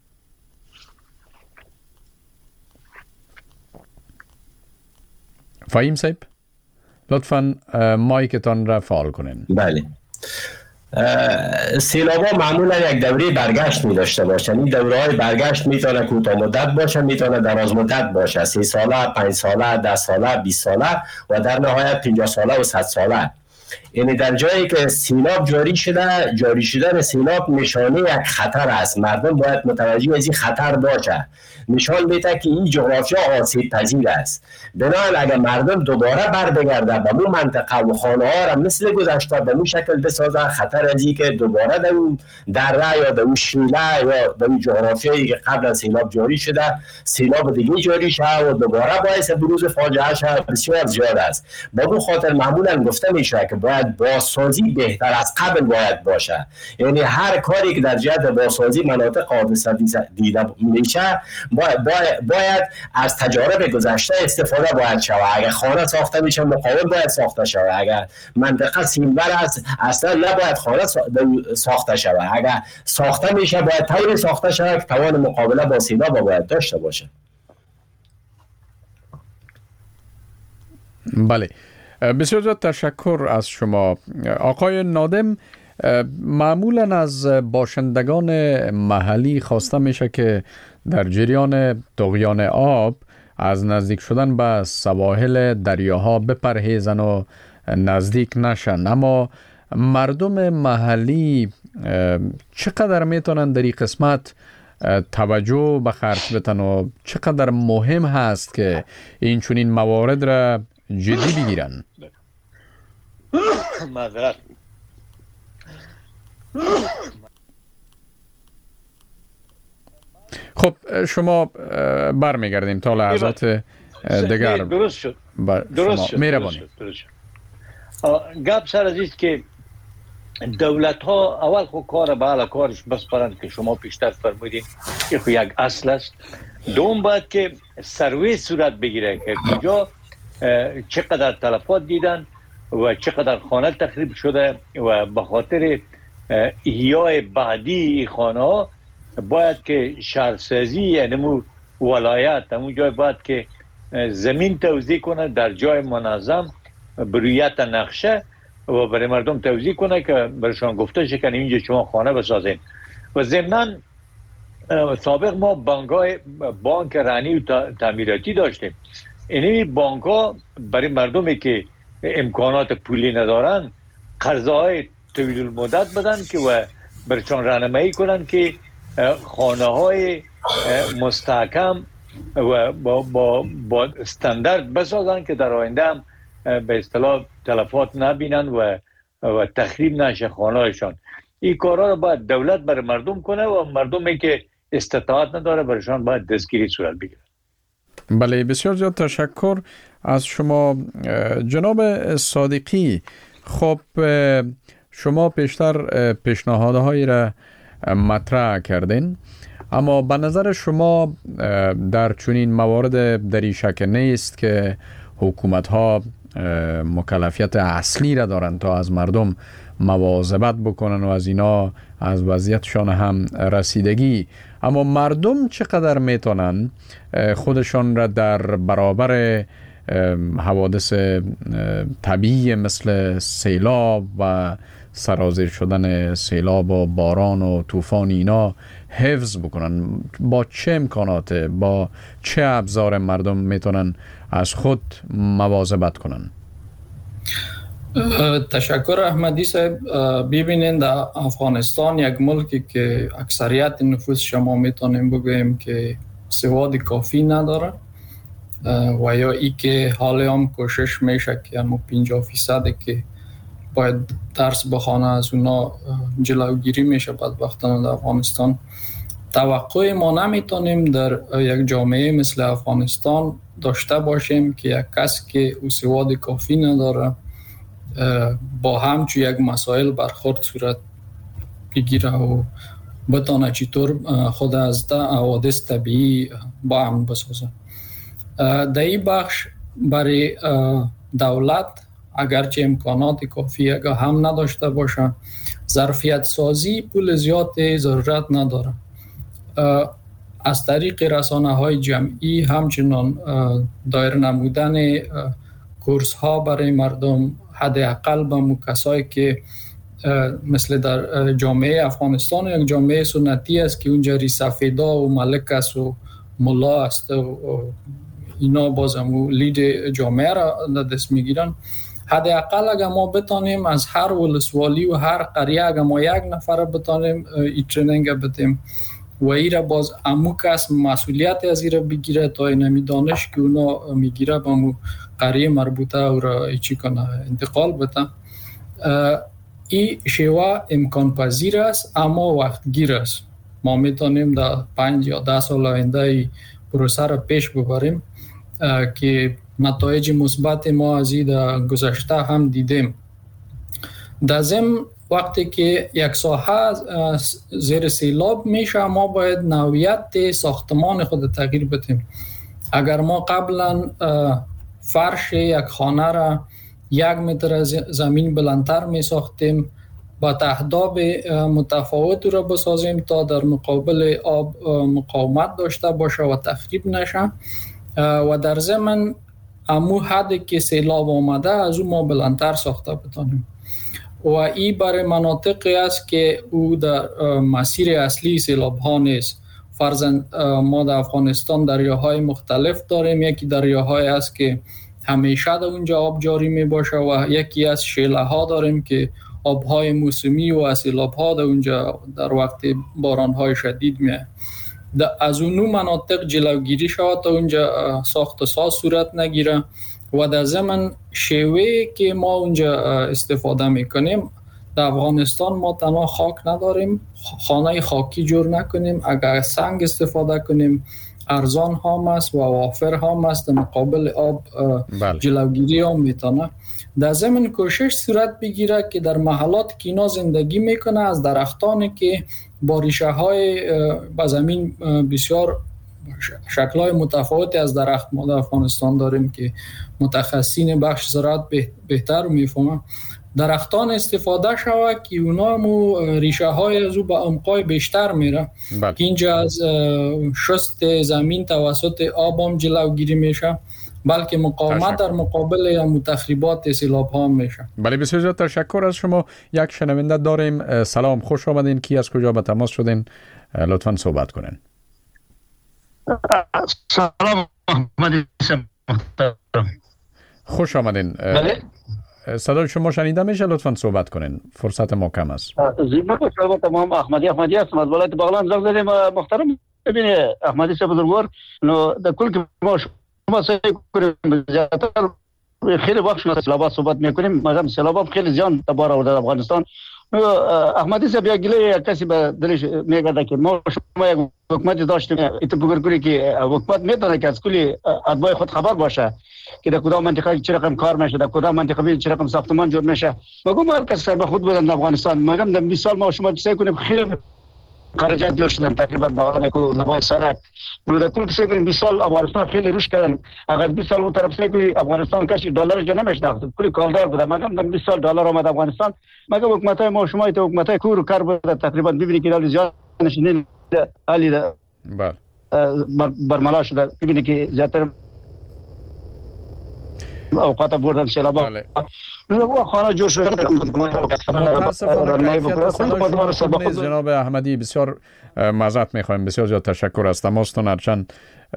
فهیم صاحب لطفاً مایکتان را فعال کنین. بله. سیلابا معمولا یک دوره برگشت می داشته باشند. این دوره های برگشت میتونه کوتاه مدت باشه، میتونه دراز مدت باشه، 3 ساله، 5 ساله، 10 ساله، 20 ساله و در نهایت 50 ساله و 100 ساله. یعنی در جایی که سیلاب جاری شدن سیلاب نشانه یک خطر است. مردم باید متوجه از این خطر باشه. نشان میده که این جغرافیا آسیب پذیر است. بنابراین اگر مردم دوباره برگرده به اون منطقه و خانه ها را مثل گذشته به اون شکل بسازه، خطر از این که دوباره در اون دره یا در اون شیله یا در اون جغرافیایی که قبل از سیلاب جاری شده سیلاب دیگه جاری شه و دوباره باعث بروز فاجعه شه بسیار زیاد است. با اون خاطر معمولا گفته میشه که باید بازسازی بهتر از قبل باید باشه. یعنی هر کاری که در جهت بازسازی مناطق حادثه دیده میشه باید از تجارب گذشته استفاده باید شود. اگر خانه ساخته میشه مقاوم باید ساخته شود. اگر منطقه سیمبر است اصلا نباید خانه ساخته شود. اگر ساخته میشه باید طوری ساخته شود که توان مقابله با سیلاب باید داشته باشه. بله، بسیار زیاد تشکر از شما آقای نادم. معمولا از باشندگان محلی خواسته میشه که در جریان طغیان آب از نزدیک شدن به سواحل دریاها بپرهیزن و نزدیک نشن، اما مردم محلی چقدر میتونن در این قسمت توجه به خرج بتن و چقدر مهم هست که این چنین موارد را جدی بگیرن؟ معذرت. خب شما برمیگردیم تا لحظات دیگر. درست شد. مهربانی. گپ سر عزیز که دولت ها اول خود کار بالا کارش بسپارند که شما پیشتر فرمودین که خود یک اصل است. دوم باید که سروی صورت بگیره که کجا چقدر تلفات دیدن و چقدر خانه تخریب شده و به خاطر احیای بعدی خانه ها باید که شهرسازی یعنی ولایت همون جای باید که زمین توزیع کنه در جای منظم برویت نقشه و برای مردم توزیع کنه که برشان گفته شه که اینجا شما خانه بسازین. و ضمناً سابق ما بانک رانی و تعمیراتی داشتیم. این بانک ها برای مردمی که امکانات پولی ندارن قرضهای طویل المدت بدن که و برشان راهنمایی کنن که خانه های مستحکم و با استاندارد بسازن که در آینده هم به اصطلاح تلفات نبینن و تخریب نشه خانه هایشان. این کارها رو باید دولت برای مردم کنه و مردمی که استطاعت نداره برشان باید دستگیری صورت بگیره. بله، بسیار زیاد تشکر از شما جناب صادقی. خب شما پیشتر پیشنهادهایی را مطرح کردین، اما به نظر شما در چنین موارد در این شک نیست که حکومت ها مکلفیت اصلی را دارند تا از مردم مواظبت بکنن و از اینا از وضعیتشان هم رسیدگی. اما مردم چقدر میتونن خودشان را در برابر حوادث طبیعی مثل سیلاب و سرازیر شدن سیلاب و باران و طوفان اینا حفظ بکنن؟ با چه امکانات، با چه ابزار مردم میتونن از خود مواظبت کنن؟ تشکر احمدی صاحب. ببینید در افغانستان یک ملکی که اکثریت نفوس شما میتونیم بگوییم که سواد کافی نداره و یا ای که حالا هم کوشش میشه که همون 50% که باید درس بخونه از اونا جلوگیری میشه. بدبختانه در افغانستان توقع ما نمیتونیم در یک جامعه مثل افغانستان داشته باشیم که یک کس که او سواد کافی نداره با همچون یک مسائل برخورد صورت بگیره و بتانه چطور خود از حوادث طبیعی با امن بسازه. در این بخش برای دولت اگرچه امکانات کافی اگر هم نداشته باشه، ظرفیت سازی پول زیاد ضرورت نداره. از طریق رسانه‌های جمعی همچنان دایر نمودن کورس ها برای مردم، حداقل به کسایی که مثل در جامعه افغانستان یک جامعه سنتی است که اونجا ریسفیدا و ملک است و ملا است و اینا بازم لید جامعه را دست میگیرن. حداقل اگر ما بتانیم از هر ولسوالی و هر قریه اگر ما یک نفر بتانیم این تریننگ بدیم و ایره باز امو کس مسئولیت از ایره بگیره تا اینمی دانش که اونا میگیره به امو قریه مربوطه او را چی کنه انتقال بده. این شیوه امکان پذیر است اما وقت گیر است. ما میتونیم در 5 یا 10 سال آینده ای پروسه را پیش ببریم که نتایج مثبت ما از این در گذشته هم دیدیم. در ضمن وقتی که یک ساحه زیر سیلاب میشه ما باید نوعیت ساختمان خود تغییر بدیم. اگر ما قبلا فرش یک خانه را 1 متر از زمین بلندتر می ساختیم با تهداب متفاوت را بسازیم تا در مقابل آب مقاومت داشته باشه و تخریب نشه و در ضمن امو حدی که سیلاب آمده از اون ما بلندتر ساخته بتانیم و این برای مناطقی است که او در مسیر اصلی سیلاب ها نیست. فرضاً ما در افغانستان دریاهای مختلف داریم. یکی دریاهای است که همیشه در اونجا آب جاری می باشه و یکی از شیله ها داریم که آبهای موسمی و سیلاب ها در اونجا در وقت باران های شدید می از اونو مناطق جلوگیری شود تا اونجا ساخت و ساز صورت نگیره و در ضمن شیوهی که ما اونجا استفاده میکنیم در افغانستان ما تنها خاک نداریم، خانه خاکی جور نکنیم. اگر سنگ استفاده کنیم ارزان هم است و وافر هم است، مقابل آب جلوگیری هم میتونه. در ضمن کوشش صورت بگیره که در محلات که اینا زندگی میکنه از درختانی که با ریشه های با زمین بسیار شکل‌های متفاوتی از درخت ما در افغانستان داریم که متخصصین بخش زراعت بهتر میفهمن. درختان استفاده شود که اونا مو ریشه های از او به عمقای بیشتر میره که اینجا از شست زمین توسط آب هم جلوگیری میشه بلکه مقاومت در مقابل متخریبات سیلاب ها میشه. بله بسیار زیاد تشکر از شما. یک شنونده داریم. سلام، خوش آمدین. کی از کجا به تماس شدین؟ لطفاً صحبت کنین. سلام احمدی محترم. خوش آمدین. بله صدای شما شنیده میشه؟ لطفاً صحبت کنین، فرصت ما کم است. زیبا شما تمام احمدی هستم از ولایت بغلان زنگ زدیم. محترم ببینید احمدی صاحب بزرگوار، نو در کل که ما شما سعی کنیم زیادتر خیلی وقت سیلابات صحبت میکنیم، مردم سیلابات خیلی زیان تبار آورده در افغانستان. احمدی صاحب یک گله کسی به دلش میگه که ما شما یک حکومت داشتیم، ایت بگیر کنی که حکومت میتونه که از کلی ادوای خود خبر باشه که در کدام منطقه چه رقم کار میشه، در کدام منطقه چه رقم ساختمان جور میشه. مگم هر کس به خود بدن افغانستان. مگم در 20 سال ما شما سعی کنیم خیلی خارجات جور شدن تقریبا به حال کو نمای سرک در کل کسی که 20 سال افغانستان خیلی روش کردن اگر 20 سال اون طرف که افغانستان کسی دلار جو نمیشناخت کلی کالدار بود مگم 20 سال دلار آمد افغانستان مگم حکومتای ما شما ته حکومتای کور کار بود تقریبا ببینید که دل زیاد نشینین علی بله برملا شده ببینید که زیاتر اوقات بردن سیلابا و خانه جور شده جناب احمدی بسیار معذرت میخوایم بسیار زیاد تشکر از تماستون هرچند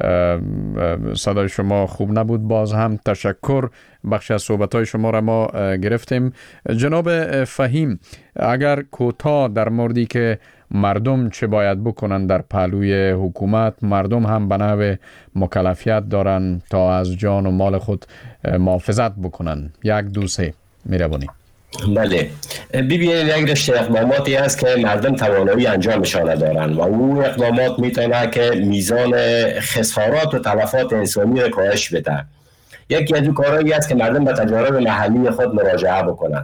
صدای شما خوب نبود باز هم تشکر بخش از صحبت‌های شما را ما گرفتیم جناب فهیم اگر کوتاه در موردی که مردم چه باید بکنن در پهلوی حکومت مردم هم به نحو مکلفیت دارن تا از جان و مال خود محافظت بکنن 1 2 3 میربونی بله ببینید یک رشته اقداماتی هست که مردم توانایی انجامشان دارن و اون اقدامات میتونه که میزان خسارات و تلفات انسانی را کاهش بده یکی از کارهایی است که مردم به تجارب محلی خود مراجعه بکنن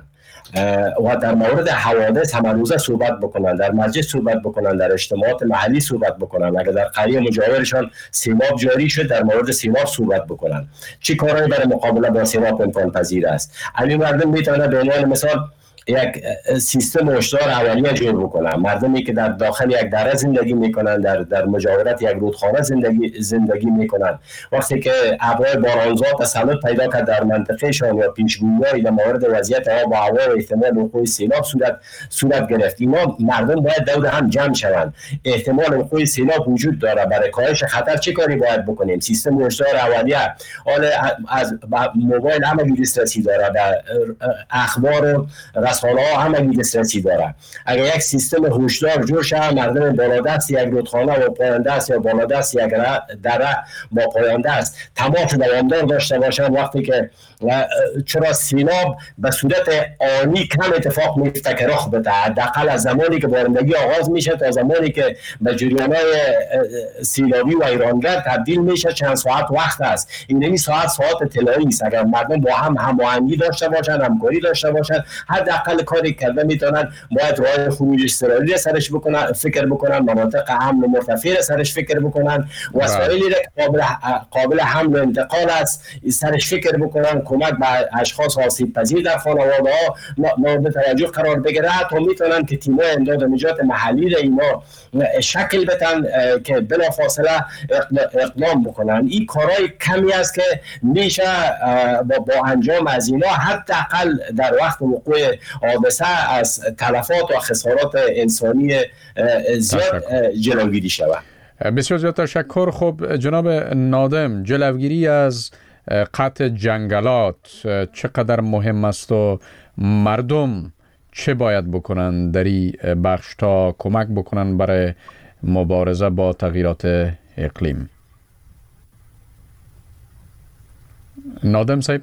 و در مورد حوادث هم روزه صحبت بکنن در مسجد صحبت بکنن در اجتماعات محلی صحبت بکنن اگر در قریه مجاورشان سیلاب جاری شد در مورد سیلاب صحبت بکنن چه کارهایی برای مقابله با سیلاب امکان پذیر است همین مردم میتونه به عنوان مثال یک سیستم هشدار اولیه جور بکنن مردمی که در داخل یک دره زندگی میکنن در مجاورت یک رودخانه زندگی میکنن وقتی که ابرهای بارانزا تسلط پیدا کرد در منطقه شان یا پیشگویی در مورد وضعیت آب و هوا و احتمال وقوع سیلاب صورت گرفت اینا مردم باید دور هم جمع شوند احتمال وقوع سیلاب وجود داره برای کاهش خطر چه کاری باید بکنیم سیستم هشدار اولیه حالا از موبایل هم دسترسی داره در اخبار و رسانه‌ها هم دسترسی داره اگر یک سیستم هشدار جور شه مردم بالادست یک رودخانه و پایان‌دست یا بالادست یک دره با پایان‌دست تماس دوامدار داشته باشن وقتی که چرا سیلاب به صورت آنی کم اتفاق میفته که رخ بده حداقل از زمانی که بارندگی آغاز میشه تا زمانی که به جریان‌های سیلابی و ایرانگر تبدیل میشه چند ساعت وقت است این ساعت طلایی است اگر مردم با هم هماهنگی داشته باشن همکاری داشته باشن حداقل کاری کرده میتونن باید راه خروج اضطراری سرش بکنن فکر بکنن مناطق امن و مرتفع سرش فکر بکنن وسایلی که قابل حمل و انتقال است سرش فکر بکنن کمک به اشخاص آسیب پذیر در خانواده‌ها مورد توجه قرار بگیره تا میتونن که تیم‌های امداد و نجات محلی را اینا شکل بدن که بلافاصله اقدام بکنن این کارهای کمی است که میشه با انجام از اینا حداقل در وقت وقوع حادثه از تلفات و خسارات انسانی زیاد جلوگیری شود بسیار زیاد تشکر خب جناب نادم جلوگیری از قطع جنگلات چقدر مهم است و مردم چه باید بکنن در این بخش تا کمک بکنن برای مبارزه با تغییرات اقلیم نادم صاحب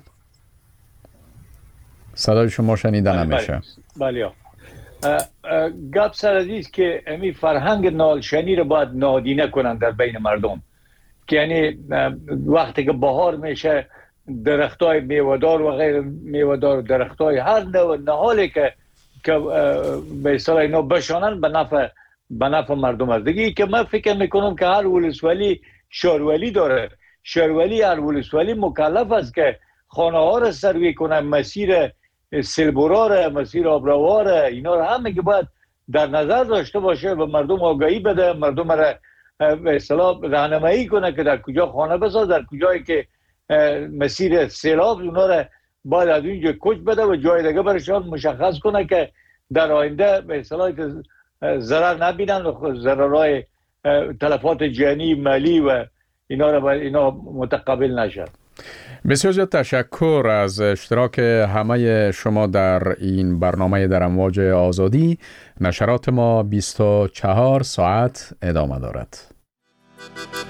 صدای شما شنیده نمیشه بله گپ سر عزیز که امی فرهنگ نالشنی رو باید نادیده کنن در بین مردم که یعنی وقتی که بهار میشه درختای میوه‌دار و غیر میوه‌دار درختای هر نوع نهالی که به اصطلاح اینا بشانن به نفع مردم است دیگه که من فکر میکنم که هر ولسوالی شهرولی داره شهرولی هر ولسوالی مکلف است که خانه ها را سروی کنه مسیر سیلبورا را مسیر آبروها را اینا را همه که باید در نظر داشته باشه و مردم آگاهی بده مردم را به اصطلاح راهنمایی کنه که در کجا خانه بساز در کجایی که مسیر سیلاب اونا را باید از اینجا کوچ بده و جای دیگه برشان مشخص کنه که در آینده به اصطلاح که ضرر نبینن و ضررهای تلفات جانی مالی و اینا متقبل نشد. بسیار زیاد تشکر از اشتراک همه شما در این برنامه در امواج آزادی. نشرات ما 24 ساعت ادامه دارد.